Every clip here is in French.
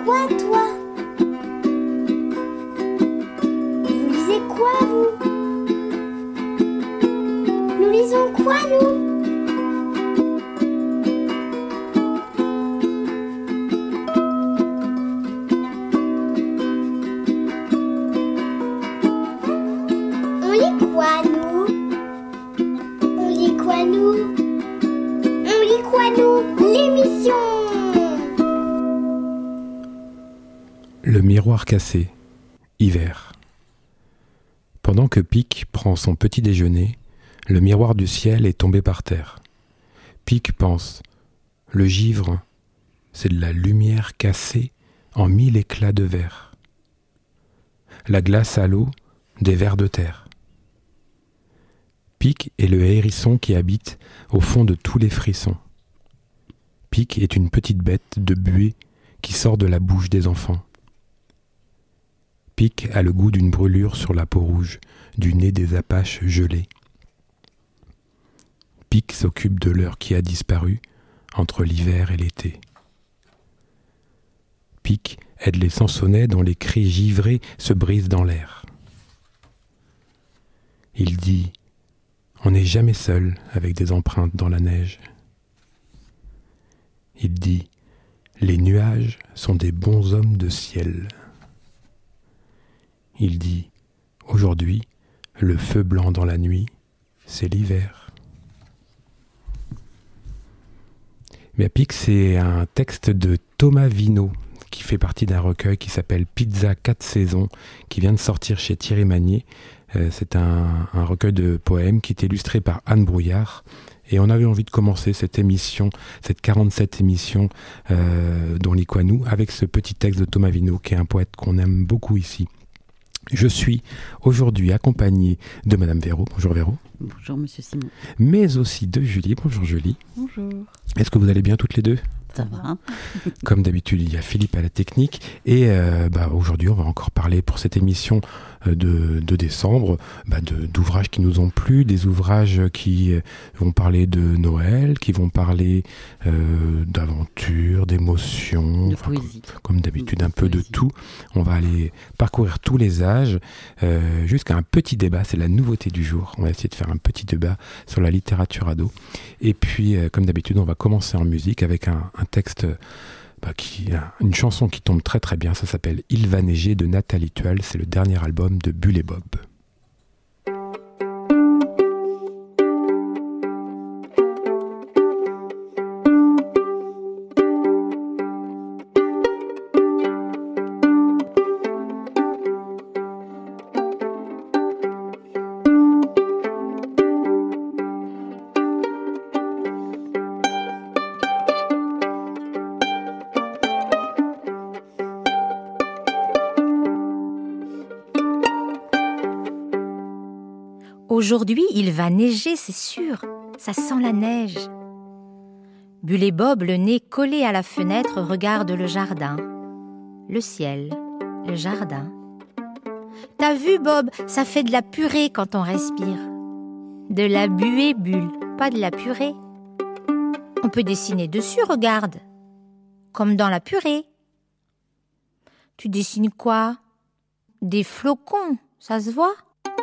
quoi, toi? Vous lisez quoi, vous? Nous lisons quoi, nous? On lit quoi, nous? On lit quoi, nous? On lit quoi, nous? L'émission! Le miroir cassé, hiver. Pendant que Pic prend son petit déjeuner, le miroir du ciel est tombé par terre. Pic pense, le givre, c'est de la lumière cassée en 1000 éclats de verre. La glace à l'eau, des vers de terre. Pic est le hérisson qui habite au fond de tous les frissons. Pic est une petite bête de buée qui sort de la bouche des enfants. Pic a le goût d'une brûlure sur la peau rouge, du nez des apaches gelés. Pic s'occupe de l'heure qui a disparu entre l'hiver et l'été. Pic aide les Sansonnets dont les cris givrés se brisent dans l'air. Il dit « On n'est jamais seul avec des empreintes dans la neige ». Il dit « Les nuages sont des bons hommes de ciel ». Il dit « Aujourd'hui, le feu blanc dans la nuit, c'est l'hiver ». Mais Pic, c'est un texte de Thomas Vino qui fait partie d'un recueil qui s'appelle Pizza 4 saisons, qui vient de sortir chez Thierry Magnier. C'est un recueil de poèmes qui est illustré par Anne Brouillard. Et on avait envie de commencer cette émission, cette 47 émission d'On lit quoi nous, avec ce petit texte de Thomas Vino, qui est un poète qu'on aime beaucoup ici. Je suis aujourd'hui accompagné de Madame Véro. Bonjour Véro. Bonjour Monsieur Simon. Mais aussi de Julie. Bonjour Julie. Bonjour. Est-ce que vous allez bien toutes les deux ? Ça va. Comme d'habitude, il y a Philippe à la technique. Et aujourd'hui, on va encore parler pour cette émission de décembre d'ouvrages qui nous ont plu, des ouvrages qui vont parler de Noël, qui vont parler d'aventure, d'émotion, comme d'habitude, un peu de tout. On va aller parcourir tous les âges jusqu'à un petit débat. C'est la nouveauté du jour. On va essayer de faire un petit débat sur la littérature ado. Et puis, comme d'habitude, on va commencer en musique avec un texte, une chanson qui tombe très très bien. Ça s'appelle « Il va neiger » de Nathalie Tual. C'est le dernier album de Bull et Bob. Aujourd'hui, il va neiger, c'est sûr. Ça sent la neige. Bull et Bob, le nez collé à la fenêtre, regardent le jardin. Le ciel, le jardin. T'as vu, Bob, ça fait de la purée quand on respire. De la buée, Bull, pas de la purée. On peut dessiner dessus, regarde. Comme dans la purée. Tu dessines quoi? Des flocons, ça se voit?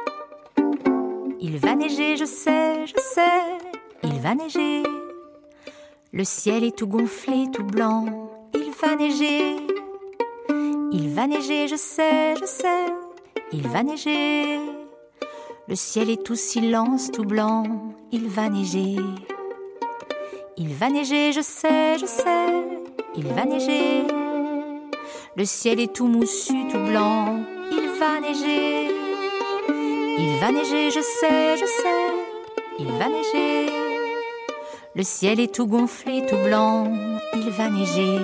Il va neiger, je sais, il va neiger. Le ciel est tout gonflé, tout blanc, il va neiger. Il va neiger, je sais, il va neiger. Le ciel est tout silence, tout blanc, il va neiger. Il va neiger, je sais, il va neiger. Le ciel est tout moussu, tout blanc, il va neiger. Il va neiger, je sais, il va neiger. Le ciel est tout gonflé, tout blanc, il va neiger.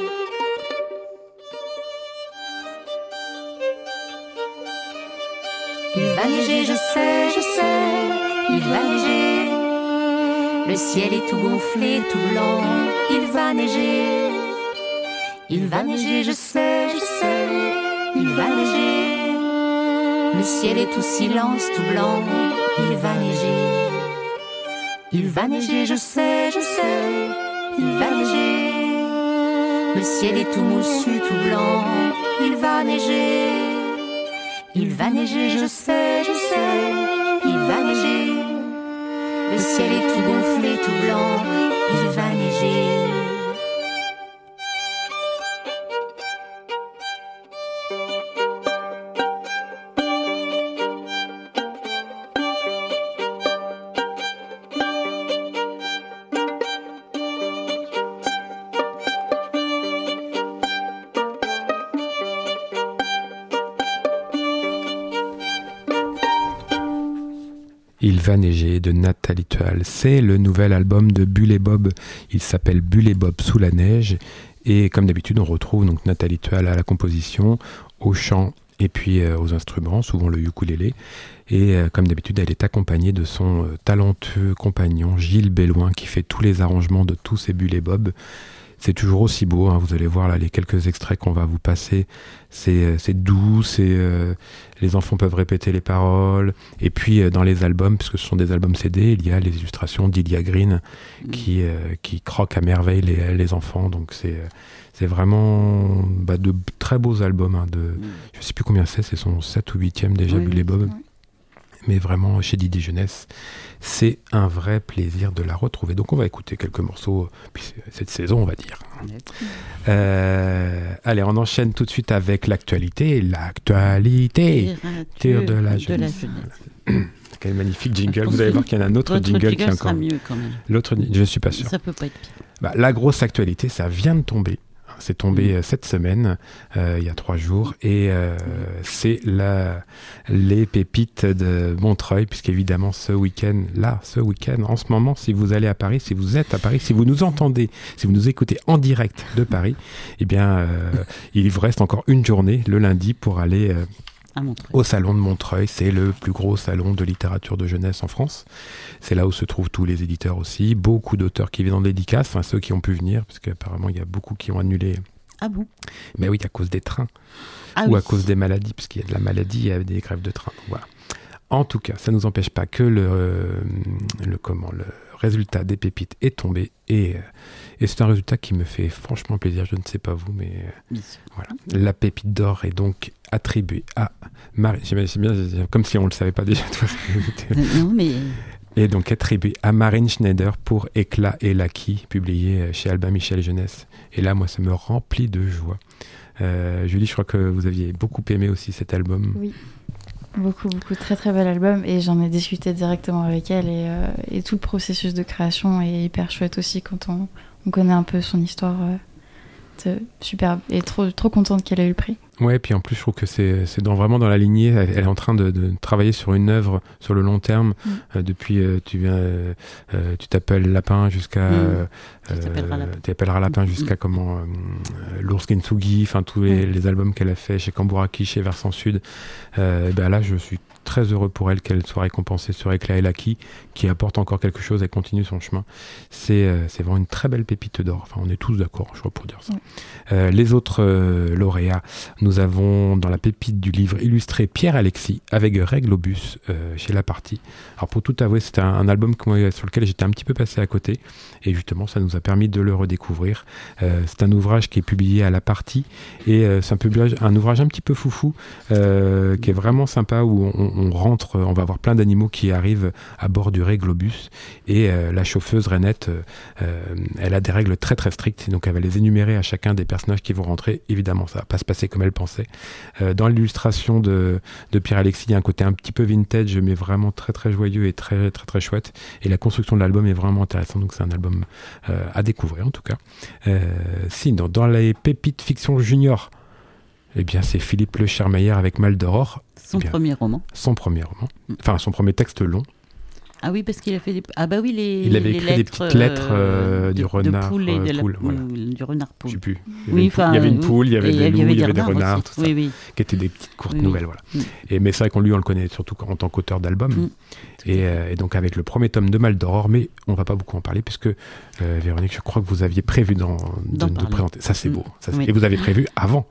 Il va neiger, je sais, il va neiger. Le ciel est tout gonflé, tout blanc, il va neiger. Il va neiger, je sais, il va neiger. Le ciel est tout silence, tout blanc, il va neiger. Il va neiger, je sais, il va neiger. Le ciel est tout moussu, tout blanc. Il va neiger. Il va neiger, je sais. Il va neiger. Le ciel est tout gonflé, tout blanc. Il va neiger. Il va neiger de Nathalie Tual. C'est le nouvel album de Bull et Bob. Il s'appelle Bull et Bob sous la neige. Et comme d'habitude, on retrouve donc Nathalie Tual à la composition, au chant et puis aux instruments, souvent le ukulélé. Et comme d'habitude, elle est accompagnée de son talentueux compagnon Gilles Belloin qui fait tous les arrangements de tous ces Bull et Bob. C'est toujours aussi beau, hein. Vous allez voir là les quelques extraits qu'on va vous passer, c'est doux, les enfants peuvent répéter les paroles, et puis dans les albums, puisque ce sont des albums CD, il y a les illustrations d'Ilia Green qui croquent à merveille les enfants, donc c'est vraiment de très beaux albums, hein, je ne sais plus combien c'est son 7 ou 8e déjà, Bull et Bob. Oui. Mais vraiment, chez Didier Jeunesse, c'est un vrai plaisir de la retrouver. Donc on va écouter quelques morceaux, puis cette saison, on va dire. Allez, on enchaîne tout de suite avec l'actualité. L'actualité de la jeunesse. Quel magnifique jingle. Vous allez voir qu'il y en a un autre jingle qui est encore mieux quand même. L'autre, je ne suis pas sûr. Ça peut pas être pire. La grosse actualité, ça vient de tomber. C'est tombé cette semaine, il y a 3 jours, et c'est les pépites de Montreuil, puisqu'évidemment ce week-end, en ce moment, si vous allez à Paris, si vous êtes à Paris, si vous nous entendez, si vous nous écoutez en direct de Paris, eh bien, il vous reste encore une journée, le lundi, pour aller au salon de Montreuil. C'est le plus gros salon de littérature de jeunesse en France. C'est là où se trouvent tous les éditeurs aussi. Beaucoup d'auteurs qui viennent en dédicace, enfin ceux qui ont pu venir, parce qu'apparemment il y a beaucoup qui ont annulé. Ah bon ? Mais oui, à cause des trains. Ou à cause des maladies, parce qu'il y a de la maladie, il y a des grèves de train. Donc, voilà. En tout cas, ça ne nous empêche pas que le résultat des pépites est tombé, et c'est un résultat qui me fait franchement plaisir. Je ne sais pas vous, mais voilà. La pépite d'or est donc attribuée à Marie. C'est bien, comme si on ne le savait pas déjà. Non, mais... Et donc attribuée à Marine Schneider pour Éclat et Laki, publié chez Albin Michel Jeunesse. Et là, moi, ça me remplit de joie. Julie, je crois que vous aviez beaucoup aimé aussi cet album. Oui. Beaucoup, très très bel album, et j'en ai discuté directement avec elle, et tout le processus de création est hyper chouette aussi quand on connaît un peu son histoire. Superbe, et trop contente qu'elle ait eu le prix. Ouais, puis en plus je trouve que c'est vraiment dans la lignée. Elle est en train de travailler sur une œuvre sur le long terme. Depuis tu t'appelles Lapin jusqu'à tu t'appelleras Lapin jusqu'à l'ours Kintsugi, enfin tous les albums qu'elle a fait chez Kamburaki, chez Versant Sud. Là je suis très heureux pour elle qu'elle soit récompensée sur Éclat et Laki, qui apporte encore quelque chose et continue son chemin. C'est vraiment une très belle pépite d'or. Enfin, on est tous d'accord, je crois, pour dire ça. Les autres lauréats, nous avons dans la pépite du livre illustré Pierre-Alexis avec Règlobus chez La Partie. Alors pour tout avouer, c'était un album sur lequel j'étais un petit peu passé à côté, et justement ça nous a permis de le redécouvrir. C'est un ouvrage qui est publié à La Partie, et c'est un ouvrage un petit peu foufou qui est vraiment sympa, où on rentre, on va voir plein d'animaux qui arrivent à bord du Règlobus, et la chauffeuse Renette, elle a des règles très très strictes, donc elle va les énumérer à chacun des personnages qui vont rentrer. Évidemment, ça va pas se passer comme elle pensait. Dans l'illustration de Pierre-Alexis, il y a un côté un petit peu vintage, mais vraiment très très joyeux et très très très chouette, et la construction de l'album est vraiment intéressante, donc c'est un album à découvrir en tout cas. Sinon, dans les pépites fiction junior, eh bien c'est Philippe Le Chermeyer avec Mal d'Aurore. Son premier roman. Enfin son premier texte long. Ah oui, parce qu'il a fait des... Ah bah oui, il avait écrit des petites lettres du renard poule et poule, voilà. Du renard poule. Je sais plus. Il y avait une poule, il y avait des loups, il y avait des renards, tout ça, qui étaient des petites courtes nouvelles, voilà. Mais c'est vrai qu'on le connaît surtout en tant qu'auteur d'album. Et donc avec le premier tome de Mal d'Aurore, mais on va pas beaucoup en parler, puisque Véronique, je crois que vous aviez prévu de nous présenter. Ça c'est beau. Et vous avez prévu avant.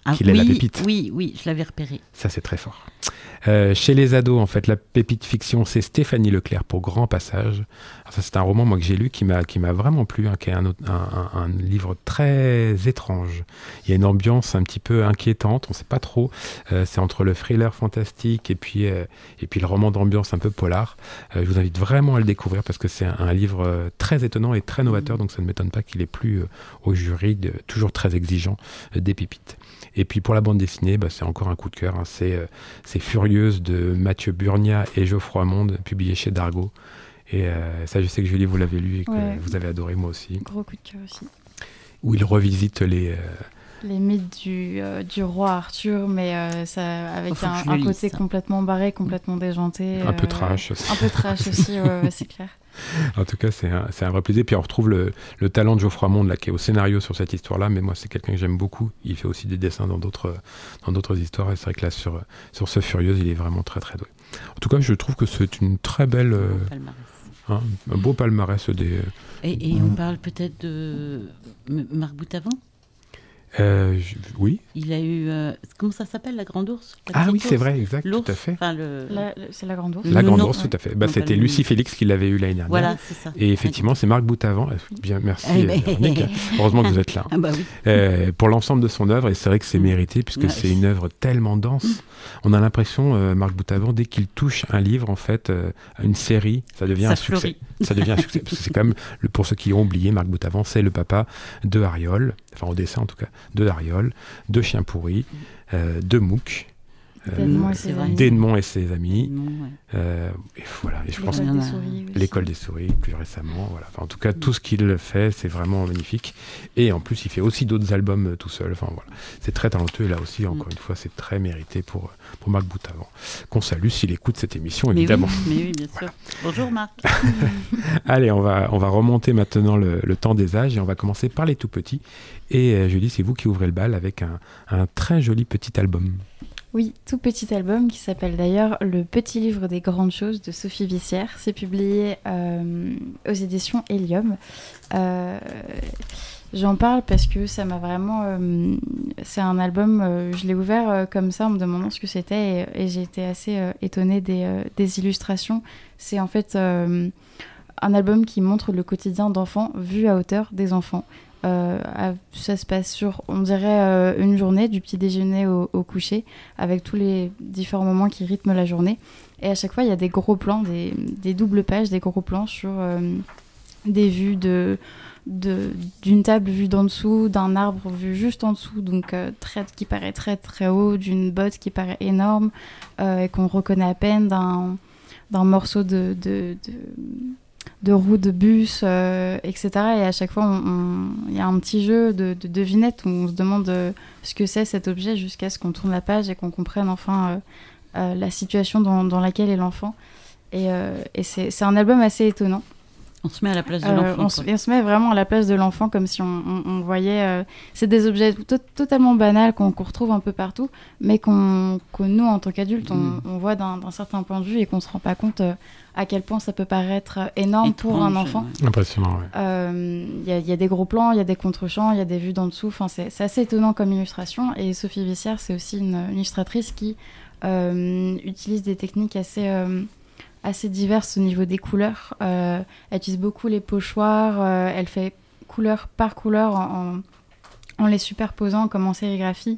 qu'il est la pépite. Oui, je l'avais repéré. Ça, c'est très fort. Chez les ados, en fait, la pépite fiction, c'est Stéphanie Leclerc pour Grand Passage. Alors ça, c'est un roman moi que j'ai lu qui m'a vraiment plu, qui est un livre très étrange. Il y a une ambiance un petit peu inquiétante, on ne sait pas trop. C'est entre le thriller fantastique et puis le roman d'ambiance un peu polar. Je vous invite vraiment à le découvrir parce que c'est un livre très étonnant et très novateur, donc ça ne m'étonne pas qu'il ait plu au jury, toujours très exigeant, des pépites. Et puis pour la bande dessinée, c'est encore un coup de cœur. C'est Furieuse de Mathieu Burnia et Geoffroy Monde, publié chez Dargaud. Et ça, je sais que Julie, vous l'avez lu et que vous avez adoré, moi aussi. Gros coup de cœur aussi. Où il revisite les mythes du roi Arthur, mais ça, avec un côté complètement barré, complètement déjanté. Un peu trash aussi. Un peu trash aussi, c'est clair. En tout cas, c'est un vrai plaisir. Puis on retrouve le talent de Geoffroy Monde là, qui est au scénario sur cette histoire-là. Mais moi, c'est quelqu'un que j'aime beaucoup. Il fait aussi des dessins dans d'autres histoires. Et c'est vrai que là, sur ce Furieuse, il est vraiment très, très doué. En tout cas, je trouve que c'est une très belle... un beau palmarès. Et on parle peut-être de Marc Boutavant. Oui. Il a eu... comment ça s'appelle, la Grande Ourse? Oui, c'est vrai, exact, tout à fait. C'est la Grande Ourse. La Grande Ourse, tout à fait. C'était Lucie Félix qui l'avait eu l'année dernière. Voilà, c'est ça. Et effectivement, c'est Marc Boutavant. Bien, merci, Véronique. Heureusement que vous êtes là. Pour l'ensemble de son œuvre, et c'est vrai que c'est mérité, puisque c'est une œuvre tellement dense. On a l'impression, Marc Boutavant, dès qu'il touche un livre, en fait, une série, ça devient un succès. Ça devient un succès. Parce que c'est quand même, pour ceux qui ont oublié, Marc Boutavant, c'est le papa de Ariol, enfin au dessin en tout cas, de Ariol, de Chien Pourri, de Mouc, d'Edmond et ses amis. Et voilà. Et je pense L'école des souris, plus récemment. Voilà. Enfin, en tout cas, tout ce qu'il fait, c'est vraiment magnifique. Et en plus, il fait aussi d'autres albums tout seul. Enfin, voilà. C'est très talentueux. Et là aussi, encore une fois, c'est très mérité pour Marc Boutavant. Qu'on salue s'il écoute cette émission, évidemment. Mais oui, bien sûr. Bonjour Marc. Allez, on va remonter maintenant le temps des âges et on va commencer par les tout petits. Et Julie, c'est vous qui ouvrez le bal avec un très joli petit album. Oui, tout petit album qui s'appelle d'ailleurs Le Petit Livre des Grandes Choses de Sophie Vissière. C'est publié aux éditions Hélium. J'en parle parce que ça m'a vraiment... c'est un album, je l'ai ouvert comme ça en me demandant ce que c'était et j'ai été assez étonnée des illustrations. C'est en fait un album qui montre le quotidien d'enfants vu à hauteur des enfants. Ça se passe sur, on dirait, une journée, du petit déjeuner au coucher, avec tous les différents moments qui rythment la journée. Et à chaque fois, il y a des gros plans, des doubles pages, des gros plans sur des vues d'une table vue d'en dessous, d'un arbre vu juste en dessous, donc qui paraît très très haut, d'une botte qui paraît énorme, et qu'on reconnaît à peine, d'un morceau de roue de bus, etc. Et à chaque fois, il y a un petit jeu de devinette où on se demande ce que c'est cet objet jusqu'à ce qu'on tourne la page et qu'on comprenne enfin la situation dans laquelle est l'enfant. Et c'est un album assez étonnant. On se met à la place de l'enfant. On se met vraiment à la place de l'enfant comme si on voyait... c'est des objets totalement banals qu'on retrouve un peu partout, mais que nous, en tant qu'adultes, on voit d'un certain point de vue et qu'on ne se rend pas compte à quel point ça peut paraître énorme pour un enfant. Impressionnant, oui. Il y a des gros plans, il y a des contre-champs, il y a des vues d'en dessous. Enfin, c'est assez étonnant comme illustration. Et Sophie Vissière, c'est aussi une illustratrice qui utilise des techniques assez diverses au niveau des couleurs. Elle utilise beaucoup les pochoirs, elle fait couleur par couleur en les superposant comme en sérigraphie.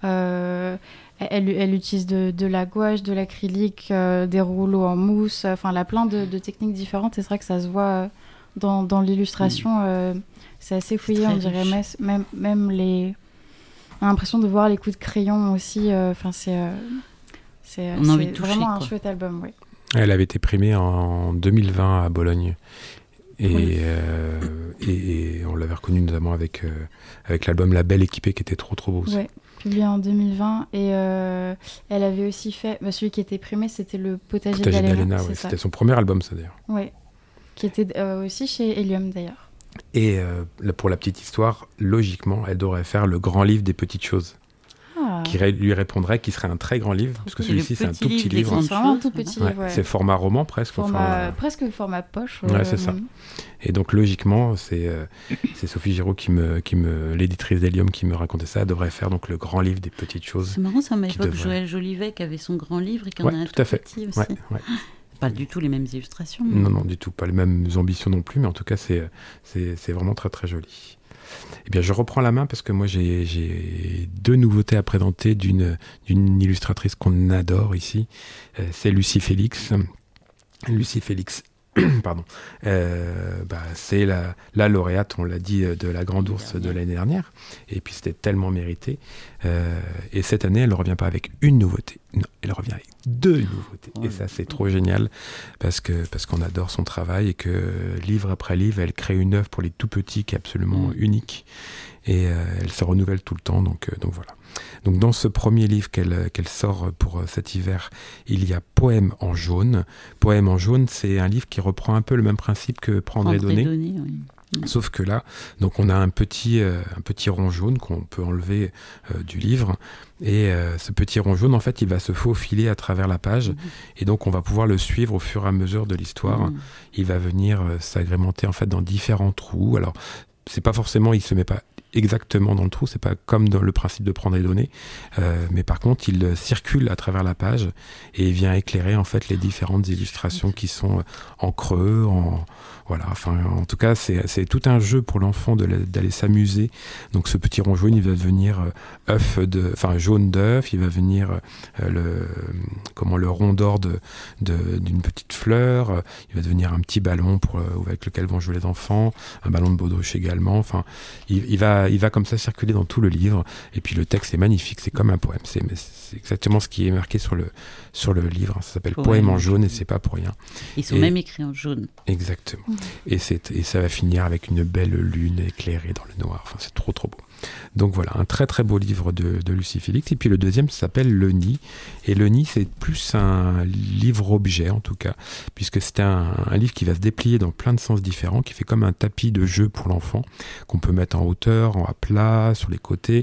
Elle utilise de la gouache, de l'acrylique, des rouleaux en mousse, enfin elle a plein de techniques différentes et c'est vrai que ça se voit dans l'illustration. C'est assez fouillé, on dirait même on a l'impression de voir les coups de crayon aussi. Enfin c'est vraiment un chouette album, oui. Elle avait été primée en 2020 à Bologne. Et on l'avait reconnue notamment avec l'album La Belle Équipée qui était trop trop beau aussi. Ouais, publié en 2020. Et elle avait aussi fait... celui qui était primé, c'était Le Potager d'Alena. Ouais, c'était son premier album, ça d'ailleurs. Oui, qui était aussi chez Hélium d'ailleurs. Et pour la petite histoire, logiquement, elle devrait faire le grand livre des petites choses. qui lui répondrait, qui serait un très grand livre, parce que celui-ci, c'est un tout petit livre. C'est vraiment un tout petit livre. C'est format roman, presque. Presque format poche. Ouais, c'est ça. Et donc, logiquement, c'est Sophie Giraud, l'éditrice d'Hélium, qui me racontait ça. Elle devrait faire donc le grand livre des petites choses. C'est marrant, ça m'évoque Joël Jolivet, qui avait son grand livre et qui en a un tout petit aussi. Ouais. Pas du tout les mêmes illustrations. Non, du tout. Pas les mêmes ambitions non plus, mais en tout cas, c'est vraiment très, très joli. Eh bien, je reprends la main parce que moi, j'ai 2 nouveautés à présenter d'une illustratrice qu'on adore ici. C'est Lucie Félix. Lucie Félix, pardon. C'est la lauréate, on l'a dit, de la Grande Ourse de l'année dernière. Et puis, c'était tellement mérité. Et cette année, elle ne revient pas avec une nouveauté. Non, elle revient avec 2 nouveautés. Et ça, c'est trop génial parce qu'on adore son travail et que livre après livre, elle crée une œuvre pour les tout petits qui est absolument unique. Et elle se renouvelle tout le temps. Donc voilà. Donc dans ce premier livre qu'elle sort pour cet hiver, il y a Poème en jaune. Poème en jaune, c'est un livre qui reprend un peu le même principe que Prendre et donner. Oui. Sauf que là, donc on a un petit rond jaune qu'on peut enlever du livre. Et ce petit rond jaune, en fait, il va se faufiler à travers la page. Et donc, on va pouvoir le suivre au fur et à mesure de l'histoire. Il va venir s'agrémenter, en fait, dans différents trous. Alors, c'est pas forcément, il se met pas exactement dans le trou, c'est pas comme dans le principe de Prendre et donner, mais par contre il circule à travers la page et il vient éclairer en fait les différentes illustrations qui sont en creux, voilà, enfin en tout cas c'est tout un jeu pour l'enfant d'aller s'amuser. Donc ce petit rond jaune, il va devenir jaune d'œuf, il va venir le rond d'or d'une petite fleur, il va devenir un petit ballon avec lequel vont jouer les enfants, un ballon de baudruche également, enfin il va comme ça circuler dans tout le livre. Et puis le texte est magnifique, c'est comme un poème. C'est exactement ce qui est marqué sur le livre. Ça s'appelle Poème en jaune et c'est pas pour rien. Ils sont même écrits en jaune. Exactement. Et ça va finir avec une belle lune éclairée dans le noir. Enfin, c'est trop trop beau. Donc voilà, un très très beau livre de Lucie Félix. Et puis le deuxième s'appelle Le Nid. Et Le Nid, c'est plus un livre-objet en tout cas, puisque c'est un livre qui va se déplier dans plein de sens différents, qui fait comme un tapis de jeu pour l'enfant, qu'on peut mettre en hauteur, à plat, sur les côtés.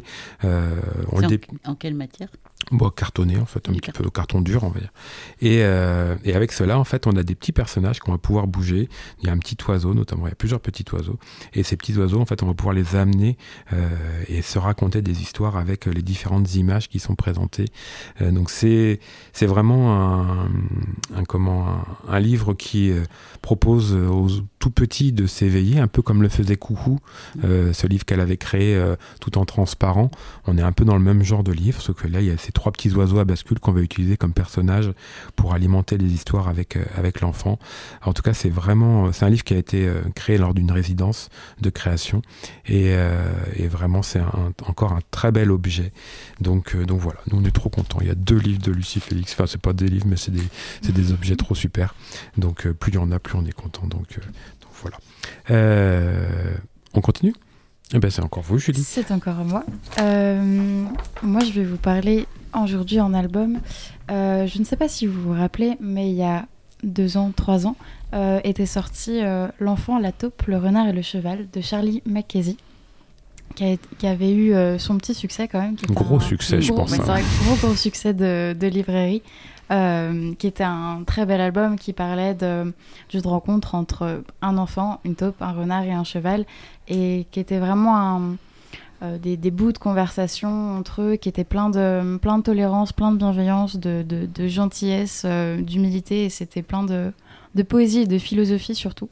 En quelle matière ? Cartonné en fait, un petit peu carton dur on va dire. Et avec cela en fait on a des petits personnages qu'on va pouvoir bouger. Il y a un petit oiseau notamment, il y a plusieurs petits oiseaux et ces petits oiseaux en fait on va pouvoir les amener et se raconter des histoires avec les différentes images qui sont présentées. Donc c'est vraiment un livre qui propose aux tout petits de s'éveiller, un peu comme le faisait Coucou, ce livre qu'elle avait créé tout en transparent. On est un peu dans le même genre de livre, sauf que là il y a ces 3 petits oiseaux à bascule qu'on va utiliser comme personnages pour alimenter les histoires avec l'enfant. En tout cas, c'est un livre qui a été créé lors d'une résidence de création et vraiment c'est encore un très bel objet. Donc voilà, nous on est trop contents. Il y a 2 livres de Lucie Félix. Enfin, c'est pas des livres, mais c'est des objets trop super. Donc plus il y en a, plus on est content. Donc voilà. On continue ? Eh ben, c'est encore vous, Julie. C'est encore moi. Moi, je vais vous parler aujourd'hui en album. Je ne sais pas si vous vous rappelez, mais il y a 2 ans, 3 ans, était sorti L'enfant, la taupe, le renard et le cheval de Charlie Mackesy, qui avait eu son petit succès quand même. Gros succès, je pense. C'est un gros succès de librairie. Qui était un très bel album qui parlait d'une rencontre entre un enfant, une taupe, un renard et un cheval, et qui était vraiment des bouts de conversation entre eux, qui étaient plein de tolérance, plein de bienveillance, de gentillesse, d'humilité, et c'était plein de poésie et de philosophie surtout.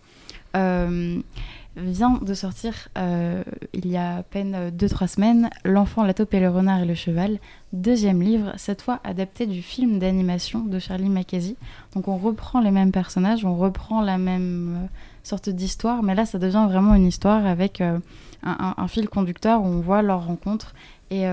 Vient de sortir il y a à peine 2-3 semaines L'enfant, la taupe et le renard et le cheval, 2e livre, cette fois adapté du film d'animation de Charlie Mackesy. Donc on reprend les mêmes personnages, on reprend la même sorte d'histoire, mais là ça devient vraiment une histoire avec un fil conducteur où on voit leur rencontre et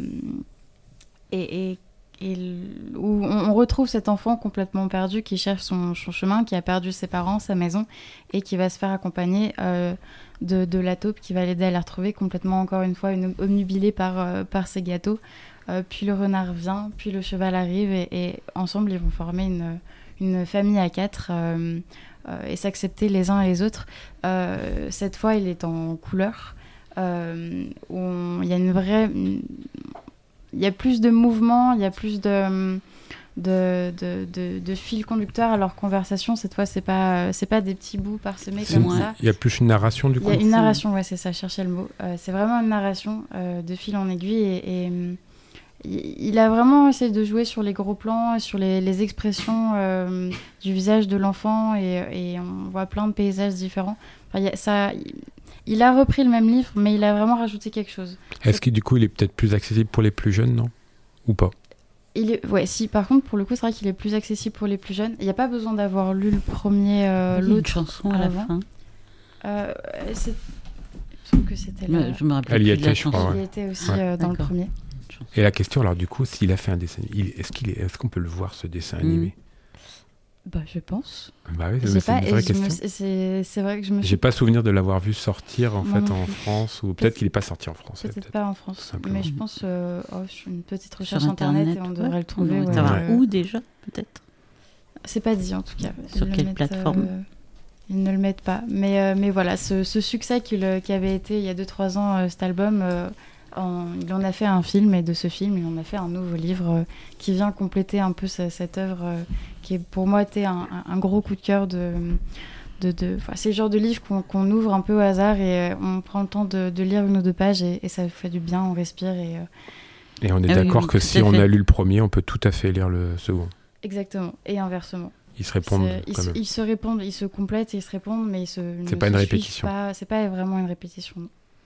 où on retrouve cet enfant complètement perdu qui cherche son chemin, qui a perdu ses parents, sa maison, et qui va se faire accompagner de la taupe qui va l'aider à la retrouver, complètement, encore une fois, obnubilée par ses gâteaux. Puis le renard vient, puis le cheval arrive, et ensemble, ils vont former une famille à 4 et s'accepter les uns et les autres. Cette fois, il est en couleur, où il y a une vraie... y a plus de mouvement, il y a plus de fil conducteur à leur conversation. Cette fois, c'est pas des petits bouts parsemés comme ça. Il y a plus une narration du coup. Il y a une narration, ouais, c'est ça, chercher le mot. C'est vraiment une narration de fil en aiguille et il a vraiment essayé de jouer sur les gros plans, sur les expressions du visage de l'enfant et on voit plein de paysages différents. Enfin, il a repris le même livre, mais il a vraiment rajouté quelque chose. Est-ce que du coup, il est peut-être plus accessible pour les plus jeunes, non ? Ou pas ? Ouais, si, par contre, pour le coup, c'est vrai qu'il est plus accessible pour les plus jeunes. Il n'y a pas besoin d'avoir lu le premier, l'autre une chanson à la fin. Il me semble que c'était là. Je me rappelle Elle y plus de la était, je crois. chanson. Il y était aussi dans le premier. Et la question, alors du coup, s'il a fait un dessin, est-ce qu'on peut le voir, ce dessin animé ? Bah, je pense. Bah oui, Je c'est sais pas, une vraie et question. c'est vrai que je me suis... J'ai pas souvenir de l'avoir vu sortir en Moi fait non en plus. France, ou peut-être qu'il est pas sorti en France. Peut-être pas en France, simplement. mais je pense sur une petite recherche Sur internet et Internet, on devrait le trouver. On ouais. devrait savoir où déjà, peut-être. C'est pas dit en tout cas. Sur quelle plateforme ils ne le mettent pas. Mais voilà, ce succès qui avait été il y a 2-3 ans, cet album, il en a fait un film, et de ce film, il en a fait un nouveau livre qui vient compléter un peu cette œuvre qui, pour moi, était un gros coup de cœur c'est le genre de livre qu'on ouvre un peu au hasard et on prend le temps de lire 1 ou 2 pages et ça fait du bien, on respire. Et on est d'accord que si on a lu le premier, on peut tout à fait lire le second. Exactement, et inversement. Ils se répondent quand même. Ils se répondent, ils se complètent et ils se répondent, mais c'est pas une répétition. C'est pas vraiment une répétition.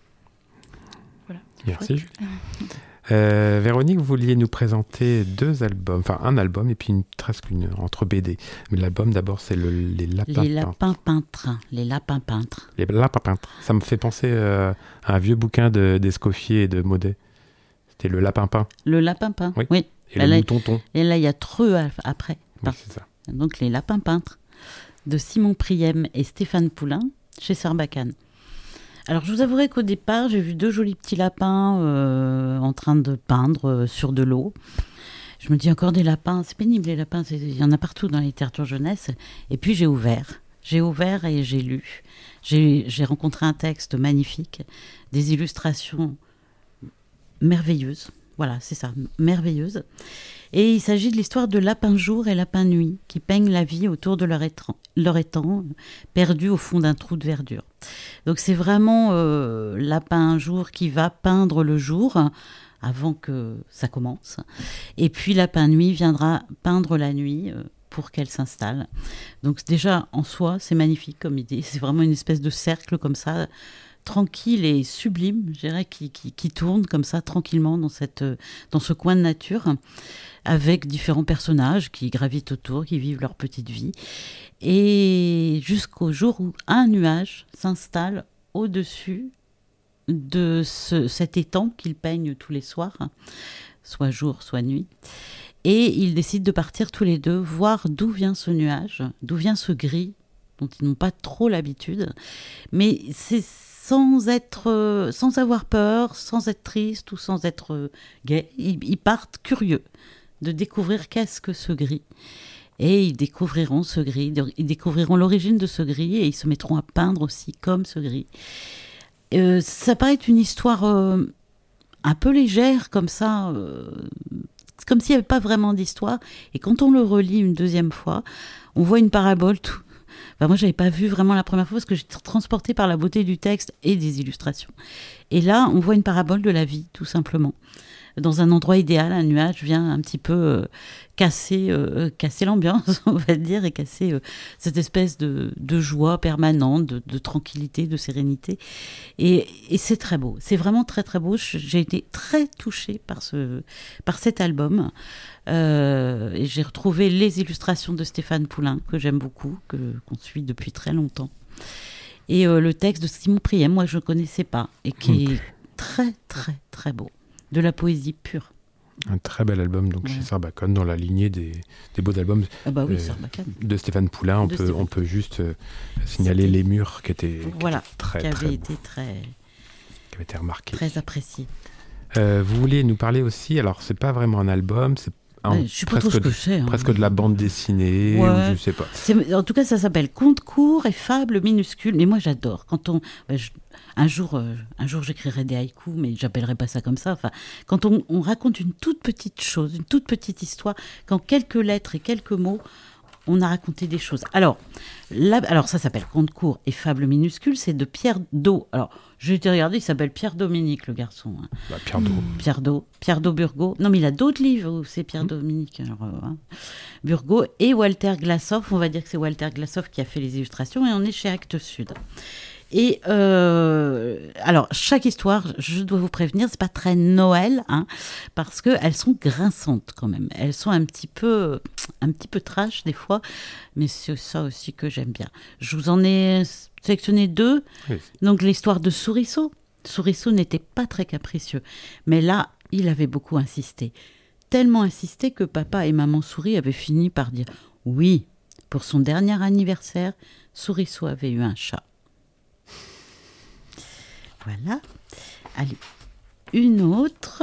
Voilà. Merci. Véronique, vous vouliez nous présenter 2 albums, enfin un album et puis presque une entre BD. Mais l'album d'abord, c'est les lapins peintres. Les lapins peintres. Les lapins peintres. Ça me fait penser à un vieux bouquin d'Escoffier et de Maudet. C'était le lapin peint. Le lapin peint, oui. Et le mouton-ton. Et là, il y a Treux après. Oui, c'est ça. Donc les lapins peintres de Simon Priem et Stéphane Poulain chez Sarbacane. Alors je vous avouerai qu'au départ, j'ai vu 2 jolis petits lapins en train de peindre sur de l'eau. Je me dis encore des lapins, c'est pénible les lapins, il y en a partout dans la littérature jeunesse. Et puis j'ai ouvert et j'ai lu. J'ai rencontré un texte magnifique, des illustrations merveilleuses. Voilà, c'est ça, merveilleuses. Et il s'agit de l'histoire de lapin jour et lapin nuit qui peignent la vie autour de leur étang, perdu au fond d'un trou de verdure. Donc c'est vraiment lapin jour qui va peindre le jour avant que ça commence. Et puis lapin nuit viendra peindre la nuit pour qu'elle s'installe. Donc déjà en soi, c'est magnifique comme idée. C'est vraiment une espèce de cercle comme ça, tranquille et sublime, je dirais, qui tourne comme ça tranquillement dans ce coin de nature, avec différents personnages qui gravitent autour, qui vivent leur petite vie, et jusqu'au jour où un nuage s'installe au-dessus de cet étang qu'ils peignent tous les soirs, soit jour, soit nuit, et ils décident de partir tous les 2, voir d'où vient ce nuage, d'où vient ce gris, dont ils n'ont pas trop l'habitude, mais c'est sans avoir peur, sans être triste ou sans être gai. Ils partent curieux de découvrir qu'est-ce que ce gris. Et ils découvriront ce gris, ils découvriront l'origine de ce gris et ils se mettront à peindre aussi comme ce gris. Ça paraît être une histoire un peu légère comme ça, comme s'il n'y avait pas vraiment d'histoire. Et quand on le relit une 2e fois, on voit une parabole tout. Moi, je n'avais pas vu vraiment la première fois parce que j'étais transportée par la beauté du texte et des illustrations. Et là, on voit une parabole de la vie, tout simplement. Dans un endroit idéal, un nuage vient un petit peu casser l'ambiance, on va dire, et casser cette espèce de joie permanente, de tranquillité, de sérénité. Et c'est très beau. C'est vraiment très, très beau. J'ai été très touchée par cet album. Et j'ai retrouvé les illustrations de Stéphane Poulain, que j'aime beaucoup, qu'on suit depuis très longtemps. Et le texte de Simon Priem, moi je ne connaissais pas, et qui est très très très beau. De la poésie pure. Un très bel album donc chez Sarbacane, dans la lignée des beaux albums de Stéphane Poulain. On peut juste signaler Les Murs qui était très remarqué. Très apprécié. Vous vouliez nous parler aussi, alors c'est pas vraiment un album, c'est Je sais pas trop ce que c'est. Presque de la bande dessinée, Ouais. ou je sais pas. En tout cas, ça s'appelle Contes courts et fables minuscules. Mais moi, j'adore. Un jour, j'écrirai des haïkus, mais j'appellerai pas ça comme ça. Enfin, quand on raconte une toute petite chose, une toute petite histoire, qu'en quelques lettres et quelques mots, on a raconté des choses. Alors ça s'appelle Contes courts et fables minuscules. C'est de Pierre Do. Alors, j'ai été regarder, il s'appelle Pierre Dominique, le garçon. Hein. Pierre Do Burgot. Non, mais il a d'autres livres où c'est Pierre Dominique. Alors, Burgot et Walter Glassoff. On va dire que c'est Walter Glassoff qui a fait les illustrations et on est chez Actes Sud. Et alors, chaque histoire, je dois vous prévenir, c'est pas très Noël, hein, parce qu'elles sont grinçantes quand même. Elles sont un petit peu trash des fois, mais c'est ça aussi que j'aime bien. Je vous en ai sélectionné 2. Oui. Donc, l'histoire de Souriceau. Souriceau n'était pas très capricieux, mais là, il avait beaucoup insisté. Tellement insisté que papa et maman Souris avaient fini par dire oui. Pour son dernier anniversaire, Souriceau avait eu un chat. Voilà. Allez, une autre.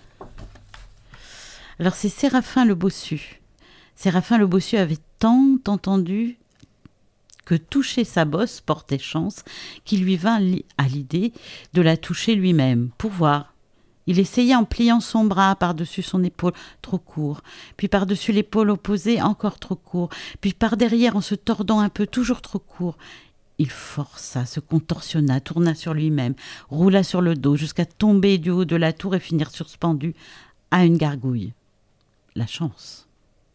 Alors, c'est Séraphin le Bossu. Séraphin le Bossu avait tant entendu que toucher sa bosse portait chance qu'il lui vint à l'idée de la toucher lui-même, pour voir. Il essayait en pliant son bras par-dessus son épaule, trop court, puis par-dessus l'épaule opposée, encore trop court, puis par derrière en se tordant un peu, toujours trop court. Il força, se contorsionna, tourna sur lui-même, roula sur le dos jusqu'à tomber du haut de la tour et finir suspendu à une gargouille. La chance.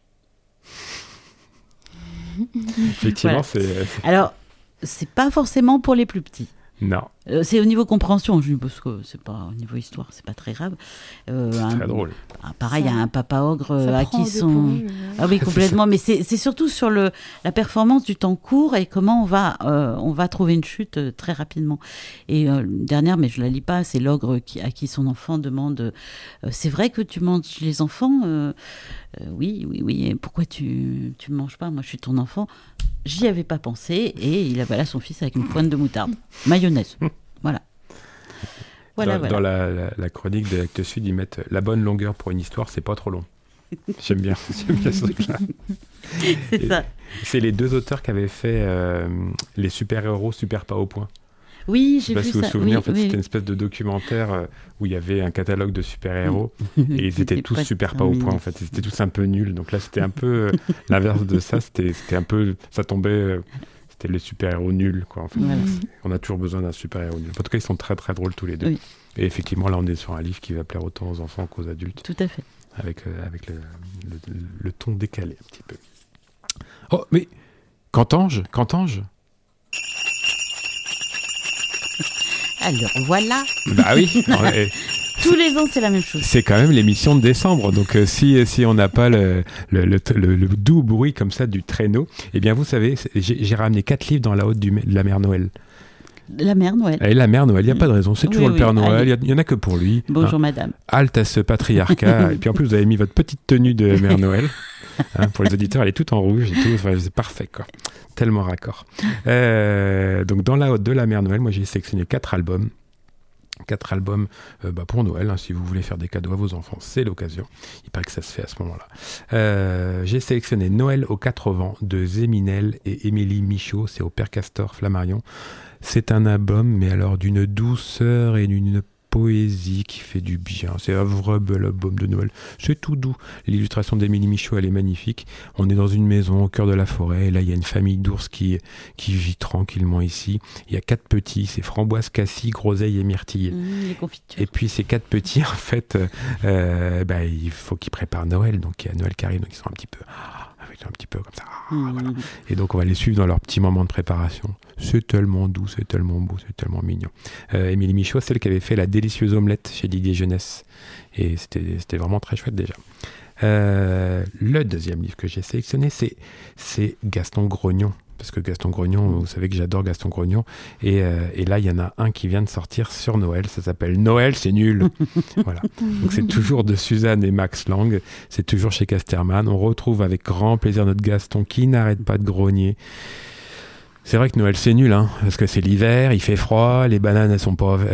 Effectivement, voilà. Alors, c'est pas forcément pour les plus petits. Non. C'est au niveau compréhension, parce que c'est pas au niveau histoire, c'est pas très grave. C'est très drôle. Pareil, il y a un papa ogre à qui sont. Ah oui, complètement. Mais c'est surtout sur la performance du temps court et comment on va trouver une chute très rapidement. Et dernière, mais je la lis pas, c'est l'ogre à qui son enfant demande c'est vrai que tu manges les enfants Oui. Et pourquoi tu me manges pas? Moi, je suis ton enfant. J'y avais pas pensé et il avala son fils avec une pointe de moutarde. Mayonnaise. Voilà. Dans la chronique de Actes Sud, ils mettent la bonne longueur pour une histoire, c'est pas trop long. J'aime bien ce truc-là. C'est ça. C'est les 2 auteurs qui avaient fait les super-héros super pas au point. Oui, j'ai vu ça. Je sais pas si vous vous souvenez, en fait, c'était une espèce de documentaire où il y avait un catalogue de super-héros et ils étaient tous super pas au point, en fait. Ils étaient tous un peu nuls. Donc là, c'était un peu l'inverse de ça. C'était un peu... Ça tombait... C'était les super-héros nuls, quoi, en fait. Voilà. On a toujours besoin d'un super-héros nul. En tout cas, ils sont très, très drôles tous les 2. Oui. Et effectivement, là, on est sur un livre qui va plaire autant aux enfants qu'aux adultes. Tout à fait. Avec le ton décalé, un petit peu. Oh, mais... Cantange. Alors voilà. Bah oui. Tous les ans, c'est la même chose. C'est quand même l'émission de décembre. Donc, si on n'a pas le doux bruit comme ça du traîneau, eh bien, vous savez, j'ai ramené 4 livres dans la haute de la Mère Noël. La Mère Noël. Et la Mère Noël, il n'y a pas de raison. C'est toujours le Père Noël. Il n'y en a que pour lui. Bonjour, madame. Halte à ce patriarcat. Et puis, en plus, vous avez mis votre petite tenue de Mère Noël. Pour les auditeurs, elle est toute en rouge et tout. Enfin, c'est parfait, quoi. Tellement raccord. Donc, dans la haute de la Mère Noël, moi, j'ai sélectionné 4 albums. 4 albums pour Noël, si vous voulez faire des cadeaux à vos enfants, c'est l'occasion. Il paraît que ça se fait à ce moment-là. J'ai sélectionné Noël aux 4 vents de Zéminel et Émilie Michaud, c'est au Père Castor Flammarion. C'est un album, mais alors d'une douceur et d'une poésie qui fait du bien. C'est un vrai bel album de Noël. C'est tout doux. L'illustration d'Émilie Michaud, elle est magnifique. On est dans une maison au cœur de la forêt. Et là, il y a une famille d'ours qui vit tranquillement ici. Il y a 4 petits. C'est framboise, cassis, groseille et myrtille. Les confitures. Et puis, ces 4 petits, en fait, il faut qu'ils préparent Noël. Donc, il y a Noël qui arrive. Donc, ils sont un petit peu comme ça. Voilà. Et donc, on va les suivre dans leur petit moment de préparation. C'est tellement doux, c'est tellement beau, c'est tellement mignon. Émilie Michaud, celle qui avait fait la délicieuse omelette chez Didier Jeunesse. Et c'était vraiment très chouette déjà. Le deuxième livre que j'ai sélectionné, c'est Gaston Grognon. Parce que Gaston Grognon, vous savez que j'adore Gaston Grognon. Et là, il y en a un qui vient de sortir sur Noël. Ça s'appelle Noël, c'est nul. Voilà. Donc, c'est toujours de Suzanne et Max Lang. C'est toujours chez Casterman. On retrouve avec grand plaisir notre Gaston qui n'arrête pas de grogner. C'est vrai que Noël c'est nul, hein, parce que c'est l'hiver, il fait froid, les bananes elles sont pas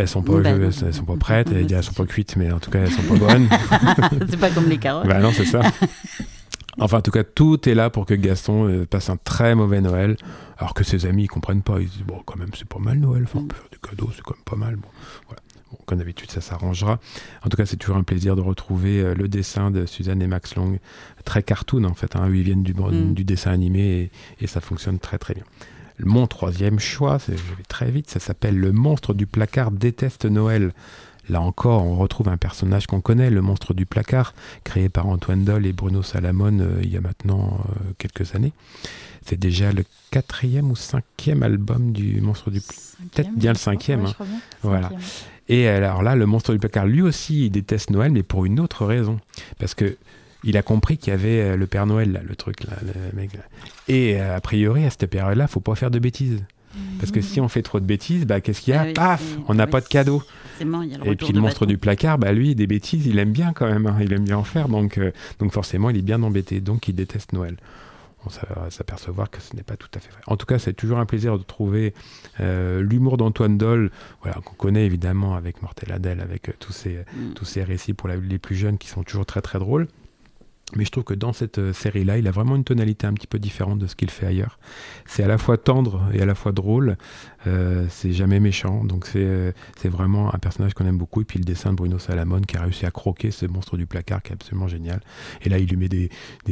prêtes, elles sont pas cuites, mais en tout cas elles sont pas bonnes. C'est pas comme les carottes. Bah non, c'est ça. Enfin, en tout cas, tout est là pour que Gaston passe un très mauvais Noël, alors que ses amis ils comprennent pas. Ils disent bon, quand même c'est pas mal Noël, enfin, on peut faire des cadeaux, c'est quand même pas mal. Bon, voilà. Bon, comme d'habitude, ça s'arrangera. En tout cas, c'est toujours un plaisir de retrouver le dessin de Suzanne et Max Long, très cartoon en fait, où ils viennent du dessin animé et ça fonctionne très très bien. Mon troisième choix, je vais très vite, ça s'appelle Le monstre du placard déteste Noël. Là encore, on retrouve un personnage qu'on connaît, le monstre du placard, créé par Antoine Doll et Bruno Salamone il y a maintenant quelques années. C'est déjà le 4e ou 5e album du monstre du placard. Peut-être bien le 5e. Ouais, hein. Voilà. Et alors là, le monstre du placard, lui aussi, il déteste Noël, mais pour une autre raison. Parce que il a compris qu'il y avait le Père Noël, là, le truc, là, le mec. Là. Et a priori, à cette période-là, il ne faut pas faire de bêtises. Parce que si on fait trop de bêtises, qu'est-ce qu'il y a ? Paf, on n'a pas de cadeau. Et puis le monstre du placard, lui, des bêtises, il aime bien quand même. Hein, il aime bien en faire. Donc forcément, il est bien embêté. Donc il déteste Noël. On va s'apercevoir que ce n'est pas tout à fait vrai. En tout cas, c'est toujours un plaisir de trouver l'humour d'Antoine Doll, qu'on connaît évidemment avec Mortel Adèle, avec tous ces récits pour les plus jeunes qui sont toujours très très drôles. Mais je trouve que dans cette série-là, il a vraiment une tonalité un petit peu différente de ce qu'il fait ailleurs. C'est à la fois tendre et à la fois drôle. C'est jamais méchant. Donc c'est vraiment un personnage qu'on aime beaucoup. Et puis le dessin de Bruno Salamone qui a réussi à croquer ce monstre du placard qui est absolument génial. Et là, il lui met des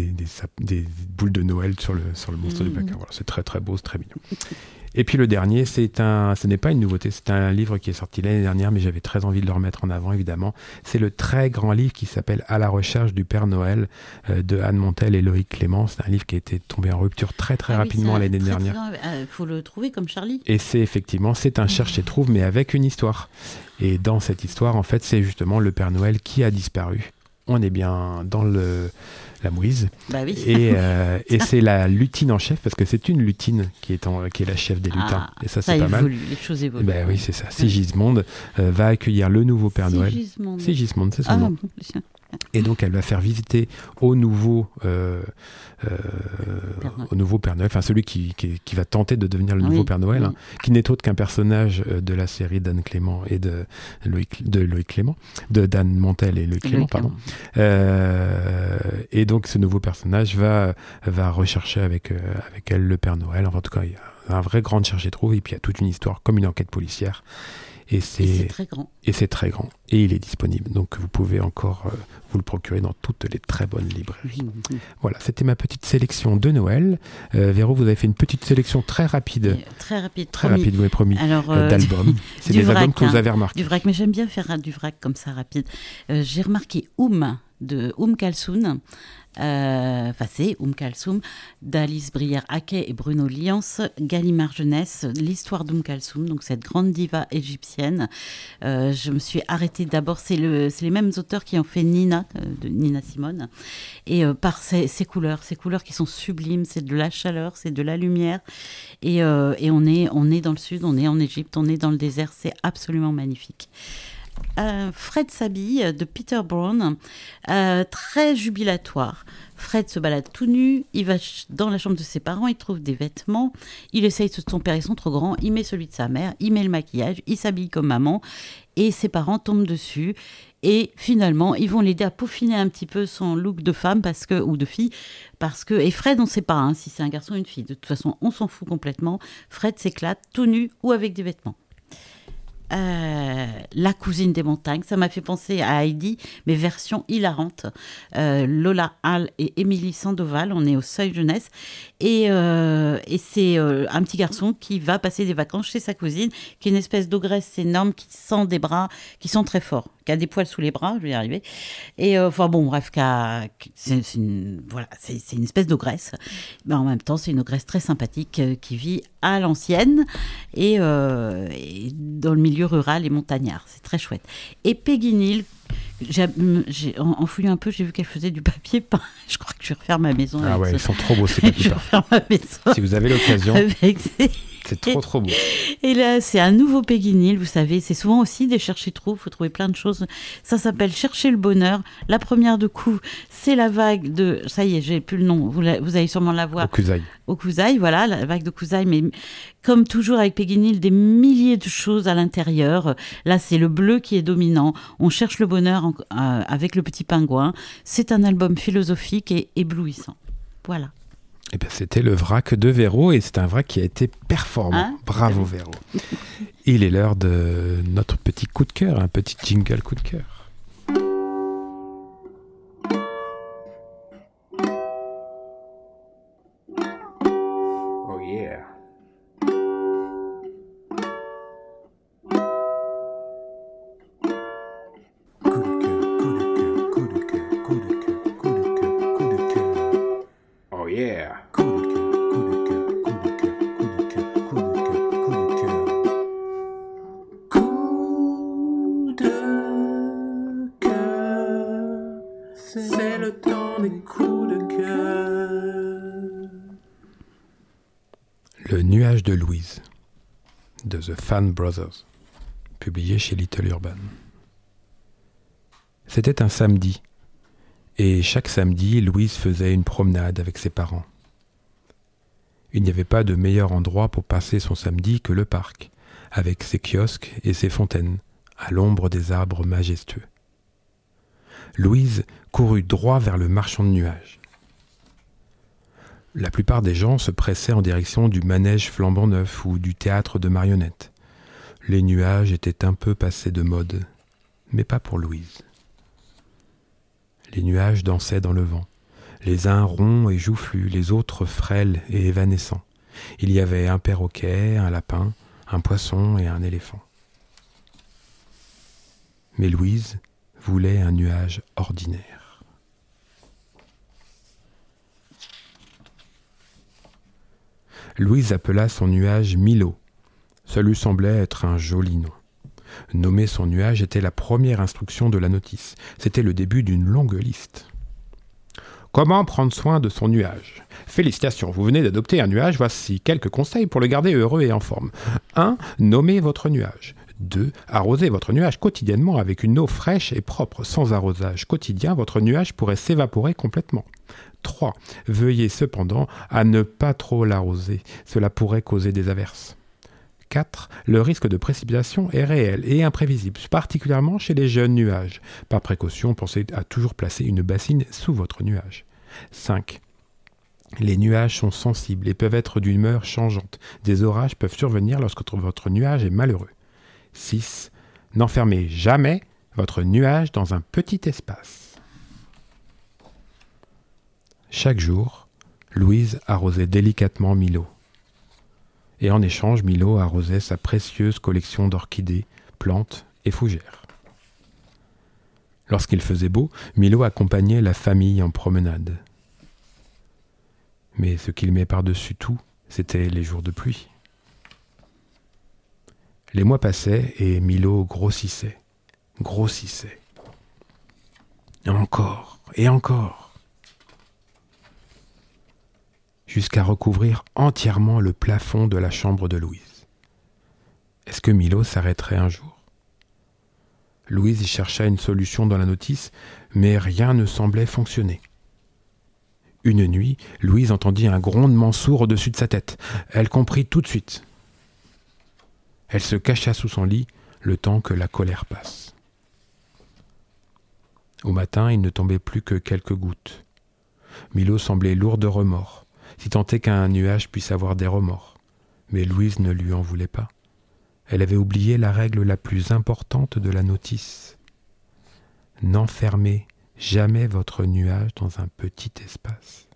boules de Noël sur le monstre du placard. Voilà, c'est très très beau, c'est très mignon. Et puis le dernier, ce n'est pas une nouveauté, c'est un livre qui est sorti l'année dernière, mais j'avais très envie de le remettre en avant, évidemment. C'est le très grand livre qui s'appelle « À la recherche du Père Noël » de Anne Montel et Loïc Clément. C'est un livre qui a été tombé en rupture très très rapidement l'année dernière. Il faut le trouver comme Charlie. Et c'est un cherche-et-trouve, mais avec une histoire. Et dans cette histoire, en fait, c'est justement le Père Noël qui a disparu. On est bien dans la mouise. Oui. Et c'est la lutine en chef, parce que c'est une lutine qui est la chef des lutins. Et ça, c'est pas mal. Les choses évoluent. Oui, c'est ça. Sigismonde va accueillir le nouveau Père Noël. Sigismonde, c'est son nom. Bon, et donc, elle va faire visiter au nouveau Père Noël, enfin celui qui va tenter de devenir le nouveau Père Noël, hein, qui n'est autre qu'un personnage de la série d'Anne Clément et de Loïc Clément, d'Anne Montel et Loïc Clément, pardon. Et donc, ce nouveau personnage va rechercher avec elle le Père Noël. Enfin, en tout cas, il y a un vrai grand cherche-et-trouve, et puis il y a toute une histoire comme une enquête policière. Et c'est très grand. Et c'est très grand. Et il est disponible. Donc vous pouvez encore vous le procurer dans toutes les très bonnes librairies. Voilà, c'était ma petite sélection de Noël. Véro, vous avez fait une petite sélection très rapide. Très rapide, vous m'avez promis. Alors, d'albums. C'est des albums que vous avez remarqués. Du vrac, mais j'aime bien faire du vrac comme ça, rapide. J'ai remarqué de Kalsoun. C'est Kalsoum d'Alice Brière-Haquet et Bruno Liance, Gallimard Jeunesse, l'histoire Kalsoum, donc cette grande diva égyptienne. Je me suis arrêtée d'abord, c'est les mêmes auteurs qui ont fait Nina, de Nina Simone, et par ces couleurs qui sont sublimes, c'est de la chaleur, c'est de la lumière, et on est dans le sud, on est en Égypte, on est dans le désert, c'est absolument magnifique. Fred s'habille de Peter Brown, très jubilatoire. Fred se balade tout nu, il va dans la chambre de ses parents, il trouve des vêtements, il essaye ceux de son père, ils sont trop grands, il met celui de sa mère, il met le maquillage, il s'habille comme maman, et ses parents tombent dessus. Et finalement, ils vont l'aider à peaufiner un petit peu son look de femme ou de fille, et Fred, on ne sait pas si c'est un garçon ou une fille. De toute façon, on s'en fout complètement. Fred s'éclate tout nu ou avec des vêtements. La cousine des montagnes, ça m'a fait penser à Heidi, mais version hilarante. Lola Hall et Émilie Sandoval, on est au Seuil Jeunesse, et c'est un petit garçon qui va passer des vacances chez sa cousine, qui est une espèce d'ogresse énorme qui sent des bras qui sont très forts, qui a des poils sous les bras, je vais y arriver, et c'est une espèce d'ogresse, mais en même temps c'est une ogresse très sympathique qui vit à l'ancienne et dans le milieu rural et montagnard, c'est très chouette. Et Peggy Neal, en fouillant un peu, j'ai vu qu'elle faisait du papier peint. Je crois que je vais refaire ma maison. Ils sont trop beaux ces papiers peints. Je vais refaire ma maison. Si vous avez l'occasion, C'est trop beau. Et là, c'est un nouveau Péguinil, vous savez. C'est souvent aussi des chercher-trous. Il faut trouver plein de choses. Ça s'appelle Chercher le bonheur. La première de coup, c'est la vague de... Ça y est, j'ai plus le nom. Vous allez sûrement la voir. Okuzaï, voilà, la vague de Okuzaï. Mais comme toujours avec Péguinil, des milliers de choses à l'intérieur. Là, c'est le bleu qui est dominant. On cherche le bonheur avec le petit pingouin. C'est un album philosophique et éblouissant. Voilà. Eh bien, c'était le vrac de Véro et c'est un vrac qui a été performant. Bravo Véro. Il est l'heure de notre petit coup de cœur, un petit jingle coup de cœur. Oh yeah. Yeah. Coup de cœur, c'est le temps des coups de cœur. Le nuage de Louise, de The Fan Brothers, publié chez Little Urban. C'était un samedi. Et chaque samedi, Louise faisait une promenade avec ses parents. Il n'y avait pas de meilleur endroit pour passer son samedi que le parc, avec ses kiosques et ses fontaines, à l'ombre des arbres majestueux. Louise courut droit vers le marchand de nuages. La plupart des gens se pressaient en direction du manège flambant neuf ou du théâtre de marionnettes. Les nuages étaient un peu passés de mode, mais pas pour Louise. Les nuages dansaient dans le vent, les uns ronds et joufflus, les autres frêles et évanescents. Il y avait un perroquet, un lapin, un poisson et un éléphant. Mais Louise voulait un nuage ordinaire. Louise appela son nuage Milo. Ça lui semblait être un joli nom. Nommer son nuage était la première instruction de la notice. C'était le début d'une longue liste. Comment prendre soin de son nuage ? Félicitations, vous venez d'adopter un nuage. Voici quelques conseils pour le garder heureux et en forme. 1. Nommez votre nuage. 2. Arrosez votre nuage quotidiennement avec une eau fraîche et propre. Sans arrosage quotidien, votre nuage pourrait s'évaporer complètement. 3. Veuillez cependant à ne pas trop l'arroser. Cela pourrait causer des averses. 4. Le risque de précipitation est réel et imprévisible, particulièrement chez les jeunes nuages. Par précaution, pensez à toujours placer une bassine sous votre nuage. 5. Les nuages sont sensibles et peuvent être d'humeur changeante. Des orages peuvent survenir lorsque votre nuage est malheureux. 6. N'enfermez jamais votre nuage dans un petit espace. Chaque jour, Louise arrosait délicatement Milo. Et en échange, Milo arrosait sa précieuse collection d'orchidées, plantes et fougères. Lorsqu'il faisait beau, Milo accompagnait la famille en promenade. Mais ce qu'il met par-dessus tout, c'était les jours de pluie. Les mois passaient et Milo grossissait. Encore et encore. Jusqu'à recouvrir entièrement le plafond de la chambre de Louise. Est-ce que Milo s'arrêterait un jour ? Louise y chercha une solution dans la notice, mais rien ne semblait fonctionner. Une nuit, Louise entendit un grondement sourd au-dessus de sa tête. Elle comprit tout de suite. Elle se cacha sous son lit, le temps que la colère passe. Au matin, il ne tombait plus que quelques gouttes. Milo semblait lourd de remords. Si tant est qu'un nuage puisse avoir des remords. Mais Louise ne lui en voulait pas. Elle avait oublié la règle la plus importante de la notice. N'enfermez jamais votre nuage dans un petit espace.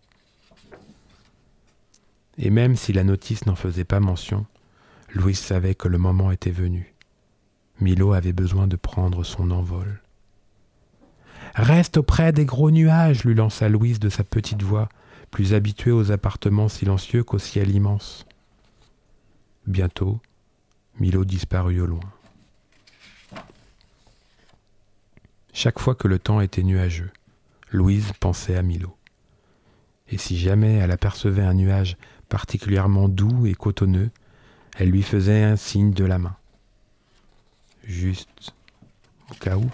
Et même si la notice n'en faisait pas mention, Louise savait que le moment était venu. Milo avait besoin de prendre son envol. « Reste auprès des gros nuages !» lui lança Louise de sa petite voix, plus habituée aux appartements silencieux qu'au ciel immense. Bientôt, Milo disparut au loin. Chaque fois que le temps était nuageux, Louise pensait à Milo. Et si jamais elle apercevait un nuage particulièrement doux et cotonneux, Elle lui faisait un signe de la main. Juste au cas où.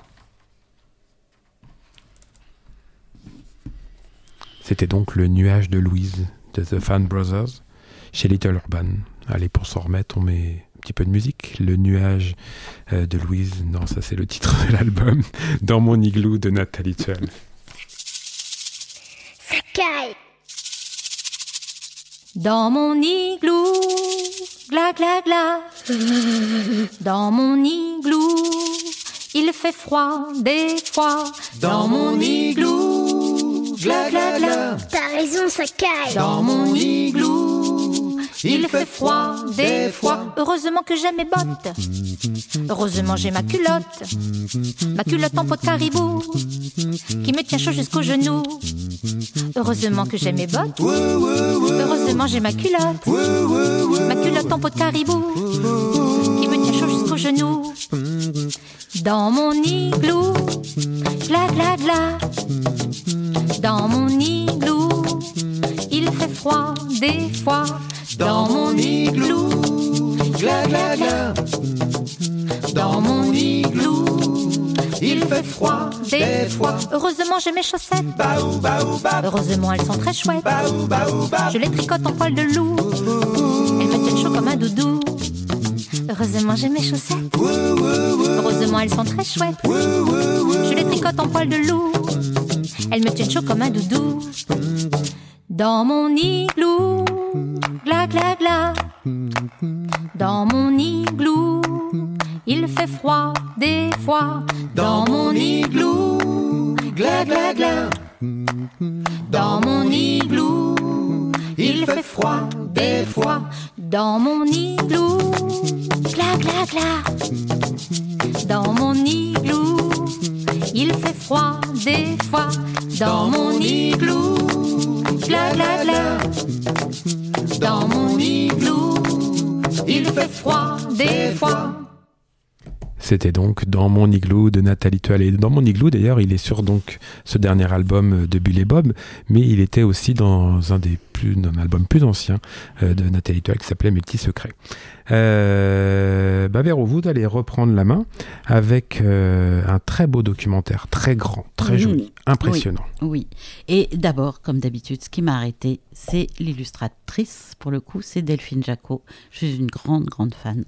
C'était donc le nuage de Louise de The Fan Brothers chez Little Urban. Allez, pour s'en remettre, on met un petit peu de musique. Le nuage de Louise, non, ça c'est le titre de l'album. Dans mon igloo de Nathalie Tuelle. Ça caille. Dans mon igloo, gla gla gla. Dans mon igloo, il fait froid des fois. Dans mon igloo, gla gla gla. T'as raison, ça caille. Dans mon igloo, il fait froid des fois. Heureusement que j'ai mes bottes. Heureusement j'ai ma culotte en peau de caribou qui me tient chaud jusqu'aux genoux. Heureusement que j'ai mes bottes. Heureusement j'ai ma culotte en peau de caribou qui me tient chaud jusqu'aux genoux. Dans mon igloo, gla gla gla. Dans mon igloo, il fait froid des fois. Dans mon igloo, gla gla gla. Dans mon igloo, il fait froid des fois. Heureusement j'ai mes chaussettes. Heureusement elles sont très chouettes. Je les tricote en poil de loup. Elles me tiennent chaud comme un doudou. Heureusement j'ai mes chaussettes. Heureusement elles sont très chouettes. Je les tricote en poil de loup. Elles me tiennent chaud comme un doudou. Dans mon igloo, gla gla gla. Dans mon igloo, il fait froid des fois. Dans mon igloo, gla gla gla. Dans mon igloo, il fait froid des fois. Dans mon igloo, gla gla gla. Dans mon igloo, il fait froid des fois. Dans mon igloo, gla gla gla. Dans mon igloo, il fait froid des fois. C'était donc Dans mon igloo de Nathalie Tuelle. Et Dans mon igloo, d'ailleurs, il est sur donc ce dernier album de Bull et Bob, mais il était aussi dans un album plus ancien de Nathalie Tuelle qui s'appelait Mes petits secrets. Véro, vous allez reprendre la main avec un très beau documentaire, très grand, très joli, impressionnant. Oui. Et d'abord, comme d'habitude, ce qui m'a arrêtée, c'est l'illustratrice. Pour le coup, c'est Delphine Jacot. Je suis une grande, grande fan.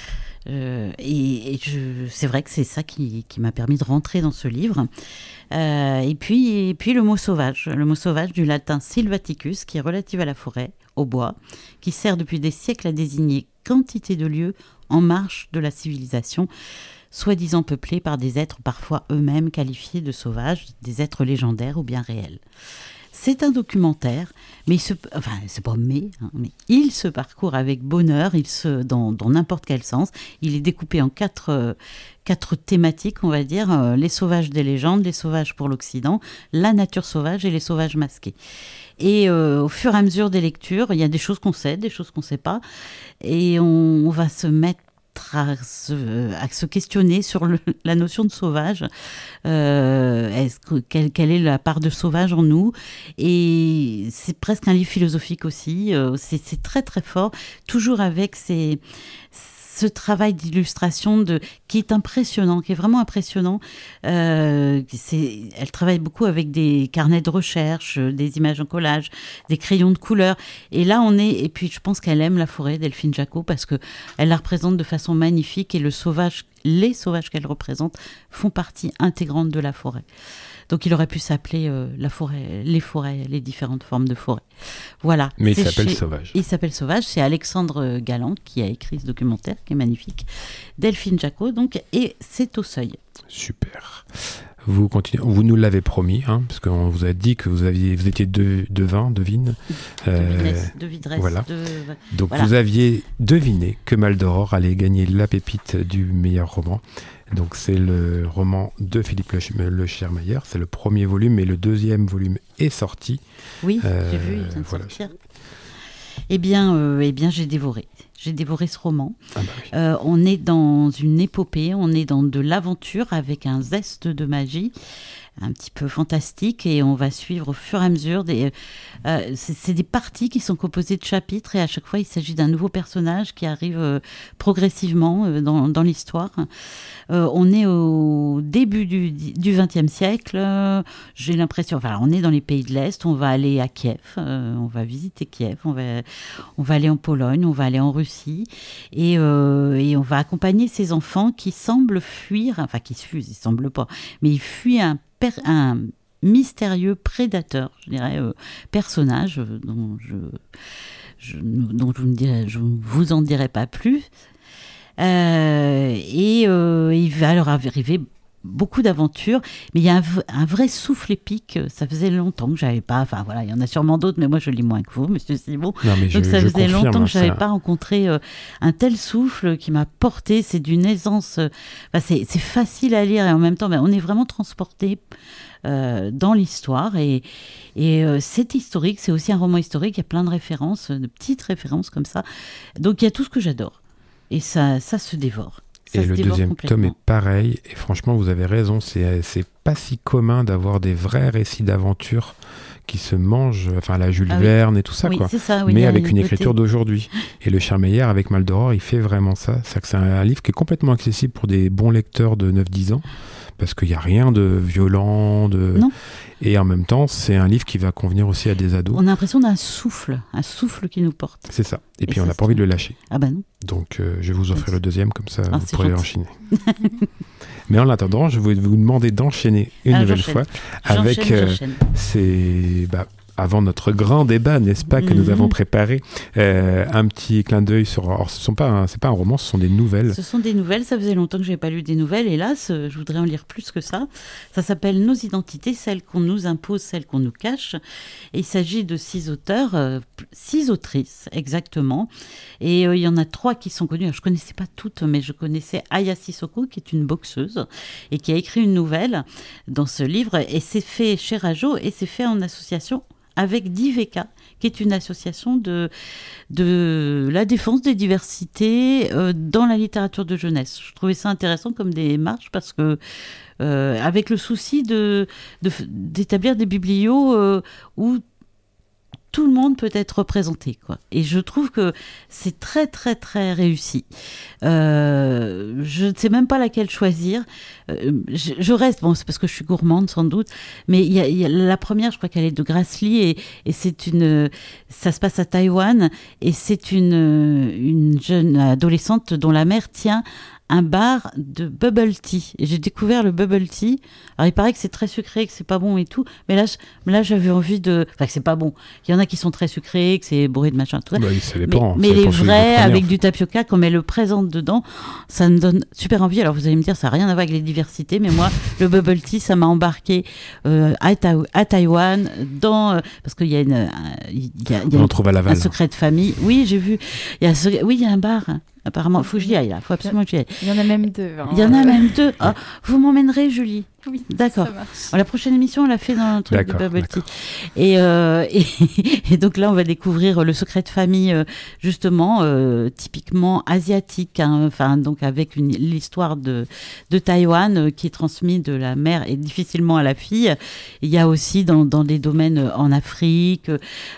C'est vrai que c'est ça qui m'a permis de rentrer dans ce livre. Et puis le mot sauvage du latin silvaticus, qui est relatif à la forêt, au bois, qui sert depuis des siècles à désigner quantité de lieux en marche de la civilisation, soi-disant peuplés par des êtres parfois eux-mêmes qualifiés de sauvages, des êtres légendaires ou bien réels. C'est un documentaire, mais il se parcourt avec bonheur, dans n'importe quel sens. Il est découpé en quatre thématiques, on va dire, les sauvages des légendes, les sauvages pour l'Occident, la nature sauvage et les sauvages masqués. Et au fur et à mesure des lectures, il y a des choses qu'on sait, des choses qu'on ne sait pas, et on va se mettre à se questionner sur la notion de sauvage. Quelle est la part de sauvage en nous? Et c'est presque un livre philosophique aussi. C'est très très fort, toujours avec ce travail d'illustration qui est impressionnant, qui est vraiment impressionnant. Elle travaille beaucoup avec des carnets de recherche, des images en collage, des crayons de couleur. Et là, et puis je pense qu'elle aime la forêt, Delphine Jacot, parce qu'elle la représente de façon magnifique et les sauvages qu'elle représente font partie intégrante de la forêt. Donc il aurait pu s'appeler la forêt, les différentes formes de forêt. Voilà. Mais il s'appelle Sauvage. Il s'appelle Sauvage. C'est Alexandre Galland qui a écrit ce documentaire, qui est magnifique. Delphine Jacot, donc, et c'est au Seuil. Super. Vous continuez. Vous nous l'avez promis, parce qu'on vous a dit que vous étiez devine. Voilà. Donc voilà. Vous aviez deviné que Maldoror allait gagner la pépite du meilleur roman. Donc c'est le roman de Philippe Le Chermayer, c'est le premier volume, et le deuxième volume est sorti. Oui, j'ai vu, il vient de sortir. Eh bien, j'ai dévoré ce roman. Ah bah oui. On est dans une épopée, on est dans de l'aventure avec un zeste de magie. un petit peu fantastique, et on va suivre au fur et à mesure c'est des parties qui sont composées de chapitres, et à chaque fois il s'agit d'un nouveau personnage qui arrive progressivement dans l'histoire. On est au début du XXe siècle, j'ai l'impression, enfin on est dans les pays de l'Est, on va aller à Kiev, on va visiter Kiev, on va aller en Pologne, on va aller en Russie, et on va accompagner ces enfants qui semblent fuir, enfin qui fusent, ils semblent pas, mais ils fuient un mystérieux prédateur, je dirais, personnage dont je ne vous en dirai pas plus. Il va leur arriver beaucoup d'aventures, mais il y a un vrai souffle épique. Ça faisait longtemps que j'avais pas, enfin voilà, il y en a sûrement d'autres, mais moi je lis moins que vous, monsieur Simon. Donc ça faisait longtemps que j'avais pas rencontré un tel souffle qui m'a porté. C'est d'une aisance, c'est facile à lire, et en même temps, on est vraiment transporté dans l'histoire, et c'est historique, c'est aussi un roman historique. Il y a plein de références, de petites références comme ça. Donc il y a tout ce que j'adore, et ça se dévore. Et le deuxième tome est pareil, et franchement vous avez raison, c'est pas si commun d'avoir des vrais récits d'aventure qui se mangent, enfin la Jules Verne et tout ça, quoi. Ça, mais avec une écriture d'aujourd'hui. Et le Cher-Meyer avec Maldoror, il fait vraiment ça. C'est un livre qui est complètement accessible pour des bons lecteurs de 9-10 ans, parce qu'il n'y a rien de violent, Non. Et en même temps, c'est un livre qui va convenir aussi à des ados. On a l'impression d'un souffle qui nous porte. C'est ça. Et puis on n'a pas envie de le lâcher. Ah bah non. Donc je vais vous offrir le deuxième, comme ça vous pourrez enchaîner. Mais en attendant, je vais vous demander d'enchaîner une nouvelle fois avec avant notre grand débat, n'est-ce pas, que nous avons préparé, un petit clin d'œil sur... Alors, c'est pas un roman, ce sont des nouvelles. Ce sont des nouvelles, ça faisait longtemps que je n'avais pas lu des nouvelles, hélas, je voudrais en lire plus que ça. Ça s'appelle Nos identités, celles qu'on nous impose, celles qu'on nous cache. Et il s'agit de 6 auteurs, 6 autrices, exactement. Et il y en a 3 qui sont connues. Alors, je ne connaissais pas toutes, mais je connaissais Aya Sissoko, qui est une boxeuse, et qui a écrit une nouvelle dans ce livre. Et c'est fait chez Rajo, et c'est fait en association avec Diveka, qui est une association de la défense des diversités dans la littérature de jeunesse. Je trouvais ça intéressant comme démarche, parce que avec le souci d'établir des biblios où tout le monde peut être représenté, quoi. Et je trouve que c'est très très très réussi. Je ne sais même pas laquelle choisir. Je reste, bon, c'est parce que je suis gourmande sans doute, mais il y a la première, je crois qu'elle est de Grace Lee, et ça se passe à Taïwan, et c'est une jeune adolescente dont la mère tient un bar de bubble tea. Et j'ai découvert le bubble tea. Alors, il paraît que c'est très sucré, que c'est pas bon et tout. Mais là j'avais envie de... Enfin, que c'est pas bon. Il y en a qui sont très sucrés, que c'est bourré de machin, tout ça. Bah, ça dépend. Mais les vrais, avec du tapioca, comme elle le présente dedans, ça me donne super envie. Alors, vous allez me dire, ça n'a rien à voir avec les diversités, mais moi, le bubble tea, ça m'a embarqué à Taïwan, parce qu'il y a on en trouve à Laval. Un secret de famille. Oui, j'ai vu. Il y a un bar. Apparemment, il faut que j'y aille, là. Il faut absolument que j'y aille. Il y en a même 2. Hein. Il y en a même 2. Oh, vous m'emmènerez, Julie? Oui, d'accord. Ça marche. Alors, la prochaine émission, on l'a fait dans un truc de bubble tea. Et donc là, on va découvrir le secret de famille, justement, typiquement asiatique, hein, enfin, donc avec l'histoire de Taïwan qui est transmise de la mère et difficilement à la fille. Il y a aussi dans des domaines en Afrique,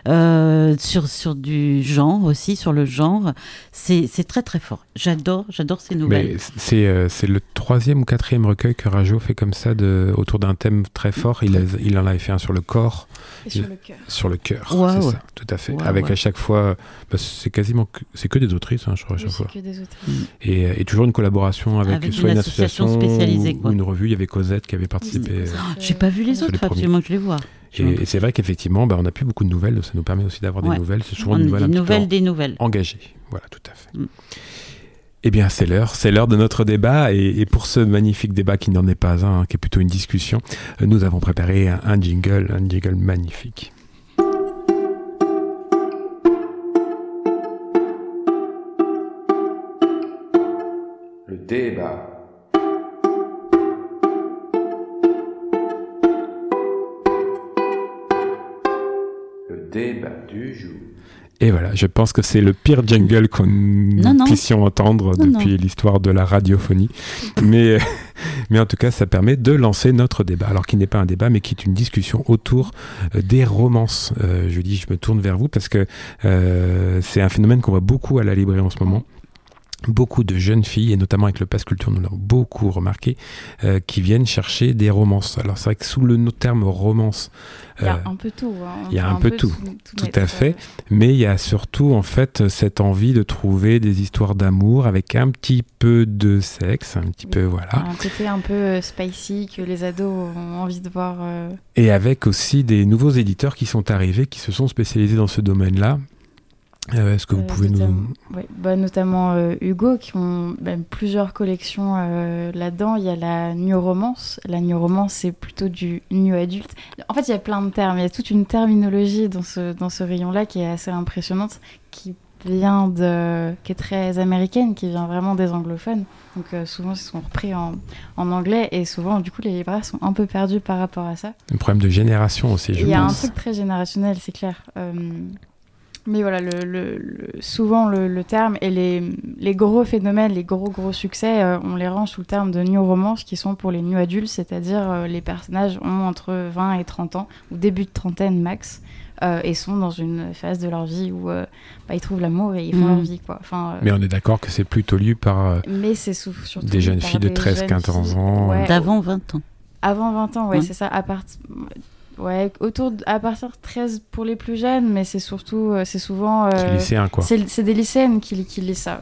sur du genre aussi, sur le genre. C'est très très fort. J'adore ces nouvelles. Mais c'est le 3e ou 4e recueil que Rajo fait comme ça, autour d'un thème très fort. Il en avait fait un sur le corps. Et sur le cœur. Sur le cœur, wow, c'est ça, tout à fait. Avec à chaque fois, c'est que des autrices, hein, je crois, à chaque fois. Que des autrices. Et toujours une collaboration avec soit une association spécialisée, ou une revue. Il y avait Cosette qui avait participé. J'ai pas vu les autres, absolument que je les vois. Et c'est vrai qu'effectivement, on n'a plus beaucoup de nouvelles. Ça nous permet aussi d'avoir des nouvelles. C'est souvent des nouvelles engagées. Voilà, tout à fait. Eh bien, c'est l'heure de notre débat. Et pour ce magnifique débat qui n'en est pas un, qui est plutôt une discussion, nous avons préparé un jingle magnifique. Le débat. Le débat du jour. Et voilà, je pense que c'est le pire jingle qu'on puissions entendre depuis l'histoire de la radiophonie. Mais en tout cas, ça permet de lancer notre débat. Alors, qui n'est pas un débat, mais qui est une discussion autour des romances. Je me tourne vers vous parce que c'est un phénomène qu'on voit beaucoup à la librairie en ce moment. Beaucoup de jeunes filles, et notamment avec le Pass Culture, nous l'avons beaucoup remarqué, qui viennent chercher des romances. Alors c'est vrai que sous le terme romance, il y a un peu tout. Il y a un peu tout à fait. Mais il y a surtout en fait cette envie de trouver des histoires d'amour avec un petit peu de sexe, un petit peu Un côté un peu spicy que les ados ont envie de voir. Et avec aussi des nouveaux éditeurs qui sont arrivés, qui se sont spécialisés dans ce domaine-là. Est-ce que vous pouvez notamment Hugo, qui ont plusieurs collections là-dedans. Il y a la New Romance. La New Romance, c'est plutôt du New Adulte. En fait, il y a plein de termes. Il y a toute une terminologie dans ce rayon-là qui est assez impressionnante, qui est très américaine, qui vient vraiment des anglophones. Donc souvent, ils sont repris en anglais, et souvent, du coup, les libraires sont un peu perdus par rapport à ça. Un problème de génération aussi, je pense. Il y a un truc très générationnel, c'est clair. Mais voilà, souvent le terme et les gros phénomènes, les gros succès, on les rend sous le terme de new romance, qui sont pour les new adultes, c'est-à-dire les personnages ont entre 20 et 30 ans, ou début de trentaine max, et sont dans une phase de leur vie où ils trouvent l'amour et ils font leur vie, quoi. Mais on est d'accord que c'est plutôt lu par surtout des jeunes filles de 13-15 ans. Ouais, d'avant 20 ans. Avant 20 ans, ouais. C'est ça. Ouais, à partir de 13 pour les plus jeunes, mais c'est surtout, c'est souvent... c'est lycéen, quoi. C'est des lycéennes qui lisent ça.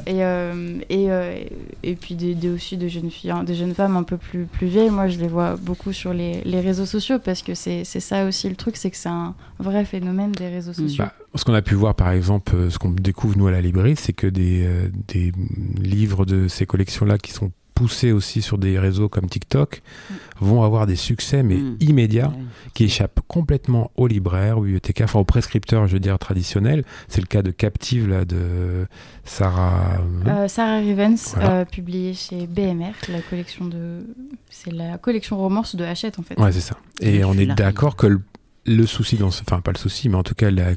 Et puis aussi des jeunes filles, des jeunes femmes un peu plus vieilles. Moi, je les vois beaucoup sur les réseaux sociaux, parce que c'est ça aussi le truc, c'est que c'est un vrai phénomène des réseaux sociaux. Ce qu'on a pu voir, par exemple, ce qu'on découvre, nous, à la librairie, c'est que des livres de ces collections-là qui sont poussés aussi sur des réseaux comme TikTok, vont avoir des succès immédiats, qui échappent complètement aux libraires, aux bibliothécaires, enfin aux prescripteurs, je veux dire, traditionnels. C'est le cas de Captive, là, de Sarah Rivens, voilà. Publié chez BMR, c'est la collection romance de Hachette, en fait. Ouais, c'est ça. Et on est d'accord que le souci enfin pas le souci, mais en tout cas la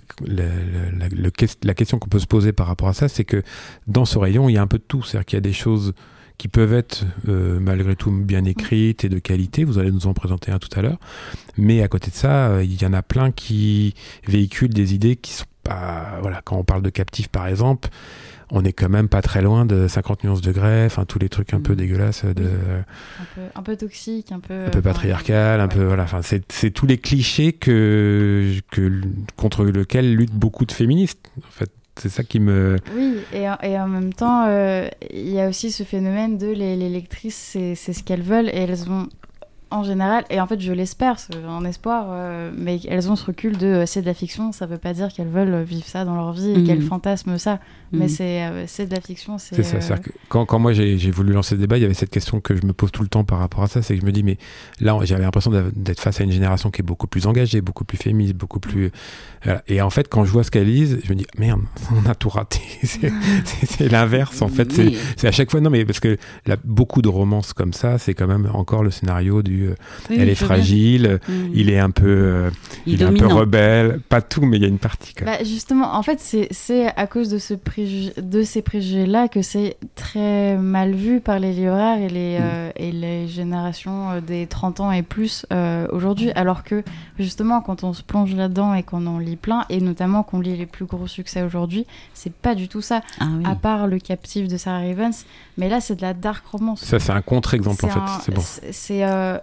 question qu'on peut se poser par rapport à ça, c'est que dans ce rayon, il y a un peu de tout. C'est-à-dire qu'il y a des choses qui peuvent être malgré tout bien écrites et de qualité, vous allez nous en présenter un tout à l'heure, mais à côté de ça, il y en a plein qui véhiculent des idées qui sont pas... Voilà, quand on parle de Captive par exemple, on est quand même pas très loin de 50 nuances de grès, enfin tous les trucs un peu dégueulasses, un peu toxiques, un peu patriarcal, un peu voilà, enfin c'est tous les clichés contre lesquels luttent beaucoup de féministes, en fait. C'est ça qui me... Oui, et en même temps, il y a aussi ce phénomène de les lectrices, c'est ce qu'elles veulent, et elles ont, en général, et en fait je l'espère, c'est un espoir, mais elles ont ce recul de c'est de la fiction, ça veut pas dire qu'elles veulent vivre ça dans leur vie et qu'elles fantasment ça, mais c'est de la fiction. C'est ça, c'est-à-dire que quand moi j'ai voulu lancer ce débat, il y avait cette question que je me pose tout le temps par rapport à ça, c'est que je me dis, mais là j'avais l'impression d'être face à une génération qui est beaucoup plus engagée, beaucoup plus féministe, beaucoup plus... Voilà. Et en fait, quand je vois ce qu'elles lisent, je me dis, merde, on a tout raté. C'est l'inverse, en fait. C'est à chaque fois... Non, mais parce que beaucoup de romances comme ça, c'est quand même encore le scénario du... elle est fragile, il est un peu... il est un peu rebelle. Pas tout, mais il y a une partie. Quand même. Justement, en fait, c'est à cause de ces préjugés-là que c'est très mal vu par les libraires et les générations des 30 ans et plus aujourd'hui. Alors que, justement, quand on se plonge là-dedans et qu'on en lit plein, et notamment qu'on lit les plus gros succès aujourd'hui, c'est pas du tout ça, à part le Captive de Sarah Rivens, mais là c'est de la dark romance. Ça c'est un contre-exemple en fait, c'est bon. C'est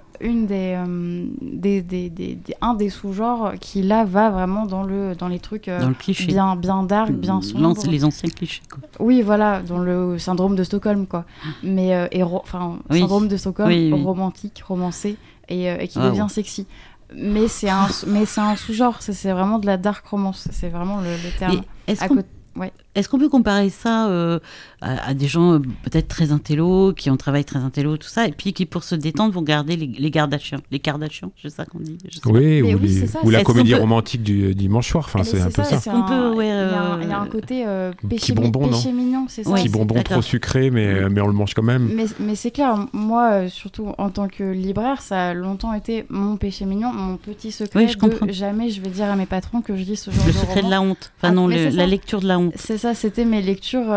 un des sous-genres qui là va vraiment dans les trucs dans le cliché. bien dark, bien sombres. Les anciens clichés, quoi. Oui, voilà, dans le syndrome de Stockholm, quoi. Mais syndrome de Stockholm, romantique, romancé, et qui devient sexy. Mais c'est un sous-genre, c'est vraiment de la dark romance, c'est vraiment le terme. Est-ce qu'on peut comparer ça à des gens peut-être très intello, qui ont un travail très intello, tout ça, et puis qui, pour se détendre, vont garder les Kardashians. Les Kardashians, c'est ça qu'on dit. Oui, c'est ça, ou la est-ce comédie qu'on peut- romantique du dimanche soir. Enfin, c'est un peu ça. c'est On peut, il ouais, y a un côté petit bonbon, péché non mignon, c'est ça. Oui, Petit bonbon d'accord. trop sucré, mais on le mange quand même. Mais c'est clair, moi, surtout en tant que libraire, ça a longtemps été mon péché mignon, mon petit secret. Oui, je comprends. Jamais je vais dire à mes patrons que je lis ce genre Le de secret de roman. la honte. Enfin, Ah, non, mais c'est la ça. lecture de la honte. C'est ça, c'était mes lectures,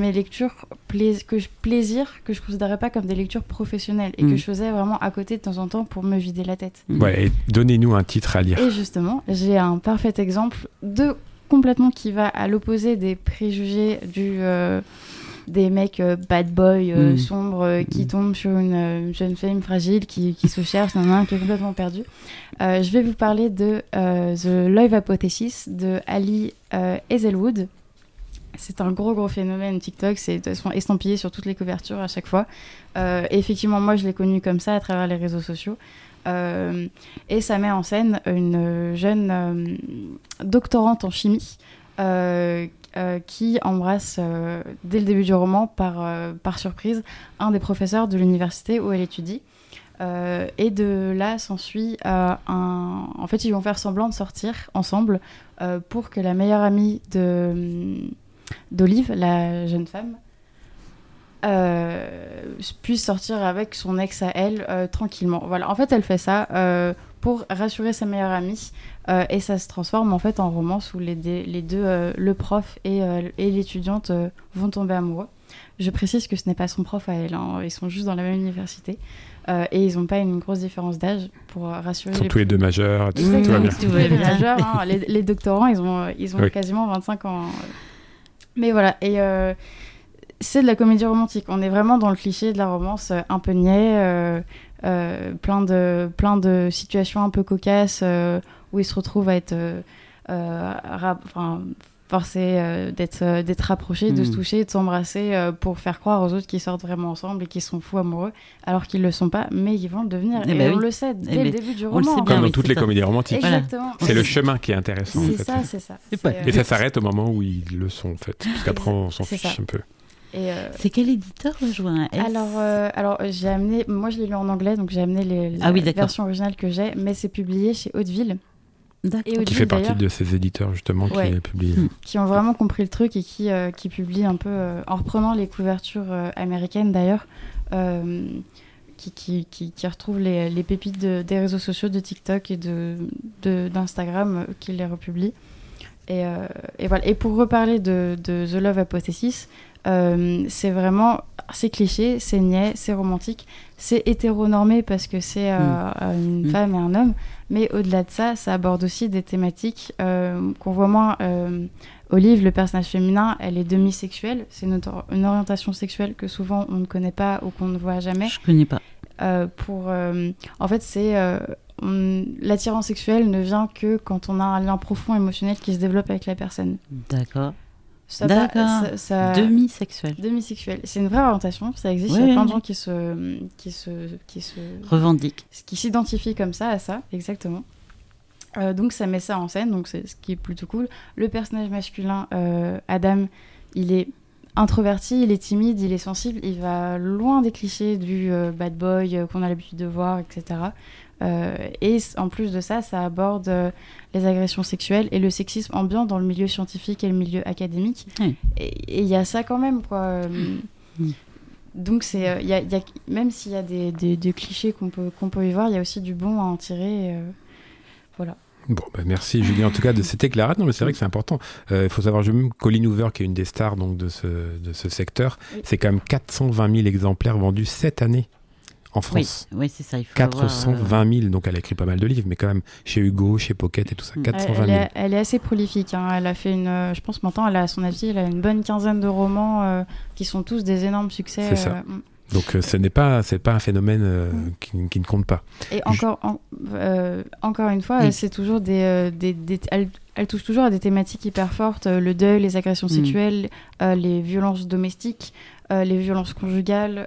plaisir que je considérais pas comme des lectures professionnelles et que je faisais vraiment à côté de temps en temps pour me vider la tête. Ouais, et donnez-nous un titre à lire. Et justement, j'ai un parfait exemple de complètement qui va à l'opposé des préjugés des mecs bad boy sombres qui tombent sur une jeune femme fragile qui se cherche, qui est complètement perdue. Je vais vous parler de The Love Hypothesis de Ali Hazelwood. C'est un gros phénomène TikTok, c'est de toute façon estampillé sur toutes les couvertures à chaque fois. Et effectivement, moi je l'ai connu comme ça à travers les réseaux sociaux. Et ça met en scène une jeune doctorante en chimie qui embrasse dès le début du roman par surprise un des professeurs de l'université où elle étudie. Et de là s'ensuit en fait ils vont faire semblant de sortir ensemble pour que la meilleure amie d'Olive, la jeune femme, puisse sortir avec son ex à elle tranquillement. Voilà, en fait elle fait ça pour rassurer sa meilleure amie et ça se transforme en fait en romance où les deux le prof et l'étudiante vont tomber amoureux. Je précise que ce n'est pas son prof à elle, hein. Ils sont juste dans la même université et ils n'ont pas une grosse différence d'âge pour rassurer. Ils sont tous les deux majeurs, tout va bien. Tous les majeurs, hein. Les doctorants, ils ont quasiment 25 ans. Mais voilà, et c'est de la comédie romantique. On est vraiment dans le cliché de la romance un peu niais, plein de situations un peu cocasses où ils se retrouvent à être forcés d'être rapprochés, de se toucher, de s'embrasser pour faire croire aux autres qu'ils sortent vraiment ensemble et qu'ils sont fous amoureux, alors qu'ils le sont pas, mais ils vont le devenir. Et on le sait dès le début du roman. sait bien, comme dans oui, toutes les comédies romantiques. Exactement. C'est le chemin qui est intéressant. C'est en fait. ça, c'est ça. Et ça s'arrête au moment où ils le sont, en fait. Parce qu'après, on s'en fiche un peu. Et c'est quel éditeur, je vois un S. Alors j'ai amené, moi je l'ai lu en anglais, donc j'ai amené la version originale que j'ai, mais c'est publié chez Hauteville. D'accord. Qui fait partie de ces éditeurs justement qui publient. Qui ont vraiment compris le truc et qui publient un peu, en reprenant les couvertures américaines d'ailleurs, qui retrouvent les pépites des réseaux sociaux, de TikTok et d'Instagram, qui les republient. Et voilà. Et pour reparler de The Love Hypothesis, c'est vraiment, c'est cliché, c'est niais, c'est romantique, c'est hétéronormé parce que c'est une femme et un homme, mais au-delà de ça, ça aborde aussi des thématiques qu'on voit moins. Olive, le personnage féminin, elle est demisexuelle, c'est une orientation sexuelle que souvent on ne connaît pas ou qu'on ne voit jamais. Je connais pas. En fait, c'est l'attirance sexuelle ne vient que quand on a un lien profond émotionnel qui se développe avec la personne. D'accord. D'accord. Demisexuel. Demisexuel. C'est une vraie orientation, ça existe. Il y a plein de gens qui se revendiquent, qui s'identifient comme ça à ça, exactement. Donc ça met ça en scène, donc c'est ce qui est plutôt cool. Le personnage masculin, Adam, il est introverti, il est timide, il est sensible, il va loin des clichés du bad boy qu'on a l'habitude de voir, etc. Et en plus de ça, ça aborde les agressions sexuelles et le sexisme ambiant dans le milieu scientifique et le milieu académique. Et il y a ça quand même, quoi. Donc c'est, même s'il y a des clichés qu'on peut y voir, il y a aussi du bon à en tirer. Voilà. Bon, merci Julie en tout cas de cet éclairage. Non mais c'est vrai que c'est important. Il faut savoir, Colleen Hoover qui est une des stars donc, de ce secteur, c'est quand même 420 000 exemplaires vendus cette année en France. Oui, c'est ça. Il faut 420 000, donc elle a écrit pas mal de livres, mais quand même chez Hugo, chez Pocket et tout ça, 420 000. Elle est assez prolifique. Hein. Elle a fait je pense maintenant, elle a à son avis, elle a une bonne quinzaine de romans qui sont tous des énormes succès. C'est ça. Donc c'est pas un phénomène qui ne compte pas. Et encore une fois, c'est toujours elle touche toujours à des thématiques hyper fortes, le deuil, les agressions sexuelles, les violences domestiques, les violences conjugales,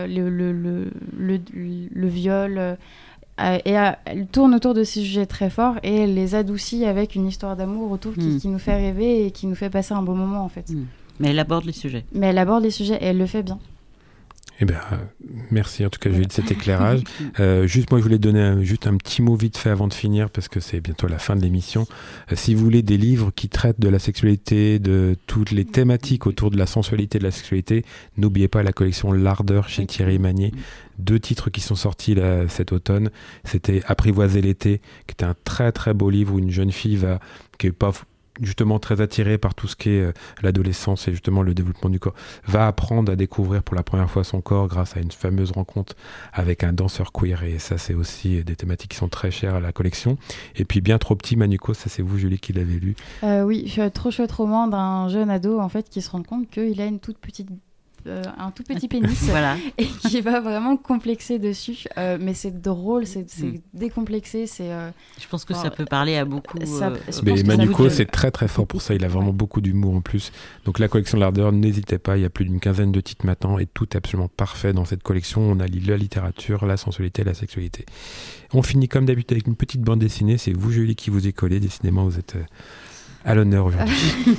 le viol. Et elle tourne autour de ces sujets très forts et elle les adoucit avec une histoire d'amour autour qui nous fait rêver et qui nous fait passer un beau moment en fait. Mais elle aborde les sujets. Mais elle aborde les sujets et elle le fait bien. Eh ben, merci en tout cas Julie de cet éclairage. Juste moi je voulais donner juste un petit mot vite fait avant de finir parce que c'est bientôt la fin de l'émission. Si vous voulez des livres qui traitent de la sexualité, de toutes les thématiques autour de la sensualité et de la sexualité, n'oubliez pas la collection L'Ardeur chez Thierry Magnier. 2 titres qui sont sortis là, cet automne. C'était Apprivoiser l'été, qui était un très très beau livre où une jeune fille qui est pas justement très attirée par tout ce qui est l'adolescence et justement le développement du corps, va apprendre à découvrir pour la première fois son corps grâce à une fameuse rencontre avec un danseur queer, et ça c'est aussi des thématiques qui sont très chères à la collection. Et puis Bien trop petit, Manuko, ça c'est vous Julie qui l'avez lu. Oui, trop chouette roman d'un jeune ado en fait qui se rend compte qu'il a un tout petit pénis Voilà. et qui va vraiment complexer dessus, mais c'est drôle, c'est décomplexé, Je pense que ça peut parler à beaucoup. Mais Manuko c'est très très fort pour ça, il a vraiment beaucoup d'humour en plus. Donc la collection de l'Ardeur, n'hésitez pas, il y a plus d'une quinzaine de titres maintenant et tout est absolument parfait dans cette collection. On allie la littérature, la sensualité, la sexualité. On finit comme d'habitude avec une petite bande dessinée, c'est vous Julie qui vous est collée, décidément vous êtes à l'honneur aujourd'hui.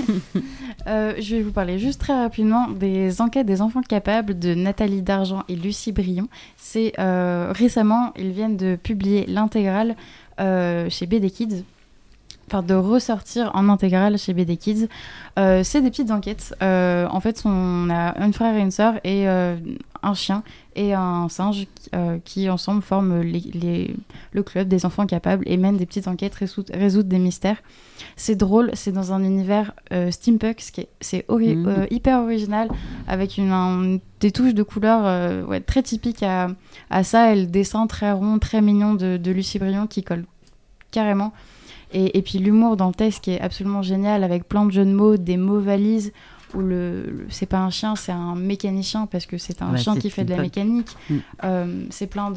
Je vais vous parler juste très rapidement des enquêtes des enfants capables de Nathalie Dargent et Lucie Brion. C'est récemment, ils viennent de publier l'intégrale chez BD Kids. Enfin, de ressortir en intégrale chez BD Kids. C'est des petites enquêtes. En fait, on a un frère et une sœur et un chien et un singe qui ensemble forment le club des enfants capables et mènent des petites enquêtes, résoudre des mystères. C'est drôle, c'est dans un univers steampunk, c'est hyper original, avec des touches de couleurs très typiques à ça, et le dessin très rond, très mignon de Lucie Brion qui colle carrément. Et puis l'humour dans le texte qui est absolument génial, avec plein de jeux de mots, des mots valises, où c'est pas un chien, c'est un mécanicien, parce que c'est un chien qui fait de la mécanique. C'est plein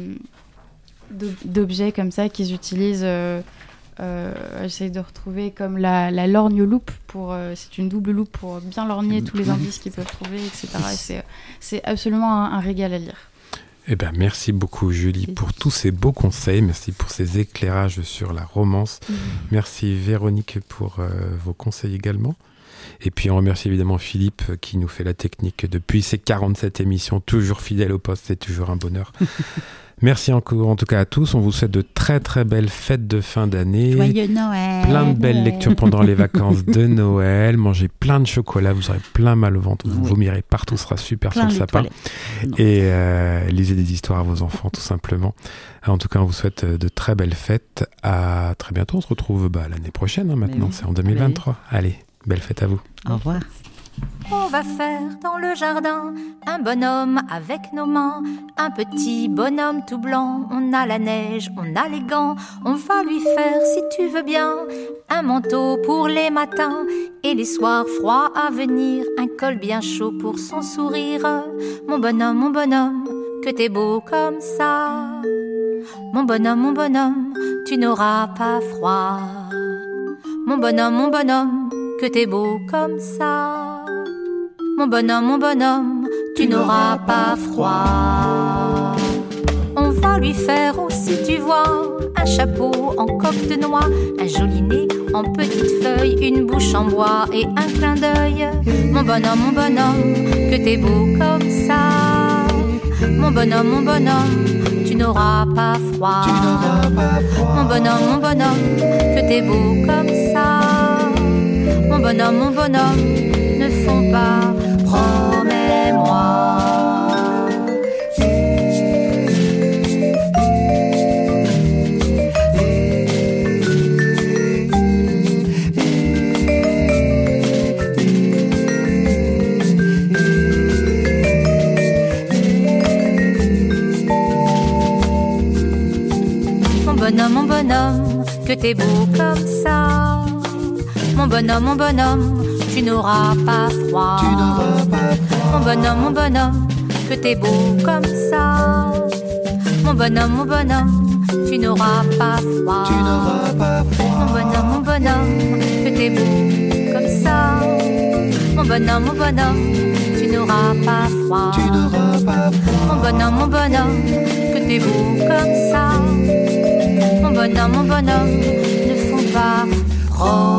d'objets comme ça qu'ils utilisent. J'essaie de retrouver comme la lorgne loupe, c'est une double loupe pour bien lorgner tous les indices qu'ils peuvent trouver, etc. Et c'est absolument un régal à lire. Eh ben, merci beaucoup Julie pour tous ces beaux conseils, merci pour ces éclairages sur la romance. Merci Véronique pour vos conseils également. Et puis on remercie évidemment Philippe qui nous fait la technique depuis ses 47 émissions, toujours fidèle au poste, c'est toujours un bonheur. Merci encore en tout cas à tous, on vous souhaite de très très belles fêtes de fin d'année. Joyeux Noël. Plein de belles lectures pendant les vacances de Noël, mangez plein de chocolat, vous aurez plein mal au ventre, vous vomirez partout, ce sera super plein sur le sapin. Et lisez des histoires à vos enfants tout simplement. En tout cas, on vous souhaite de très belles fêtes, à très bientôt, on se retrouve l'année prochaine maintenant, c'est en 2023. Allez, belle fête à vous. Au revoir. On va faire dans le jardin un bonhomme avec nos mains, un petit bonhomme tout blanc. On a la neige, on a les gants. On va lui faire, si tu veux bien, un manteau pour les matins et les soirs froids à venir, un col bien chaud pour son sourire. Mon bonhomme, que t'es beau comme ça. Mon bonhomme, tu n'auras pas froid. Mon bonhomme, que t'es beau comme ça. Mon bonhomme, tu n'auras pas froid. On va lui faire aussi, tu vois, un chapeau en coque de noix, un joli nez en petites feuilles, une bouche en bois et un clin d'œil. Mon bonhomme, que t'es beau comme ça. Mon bonhomme, tu n'auras pas froid. Mon bonhomme, que t'es beau comme ça. Mon bonhomme, ne font pas, promets-moi. Mon bonhomme, que t'es beau comme ça. Mon bonhomme, tu n'auras pas froid. Mon bonhomme, que t'es beau comme ça. Mon bonhomme, tu n'auras pas froid. Mon bonhomme, que t'es beau comme ça. Mon bonhomme, tu n'auras pas froid. Mon bonhomme, que t'es beau comme ça. Mon bonhomme, ne font pas froid.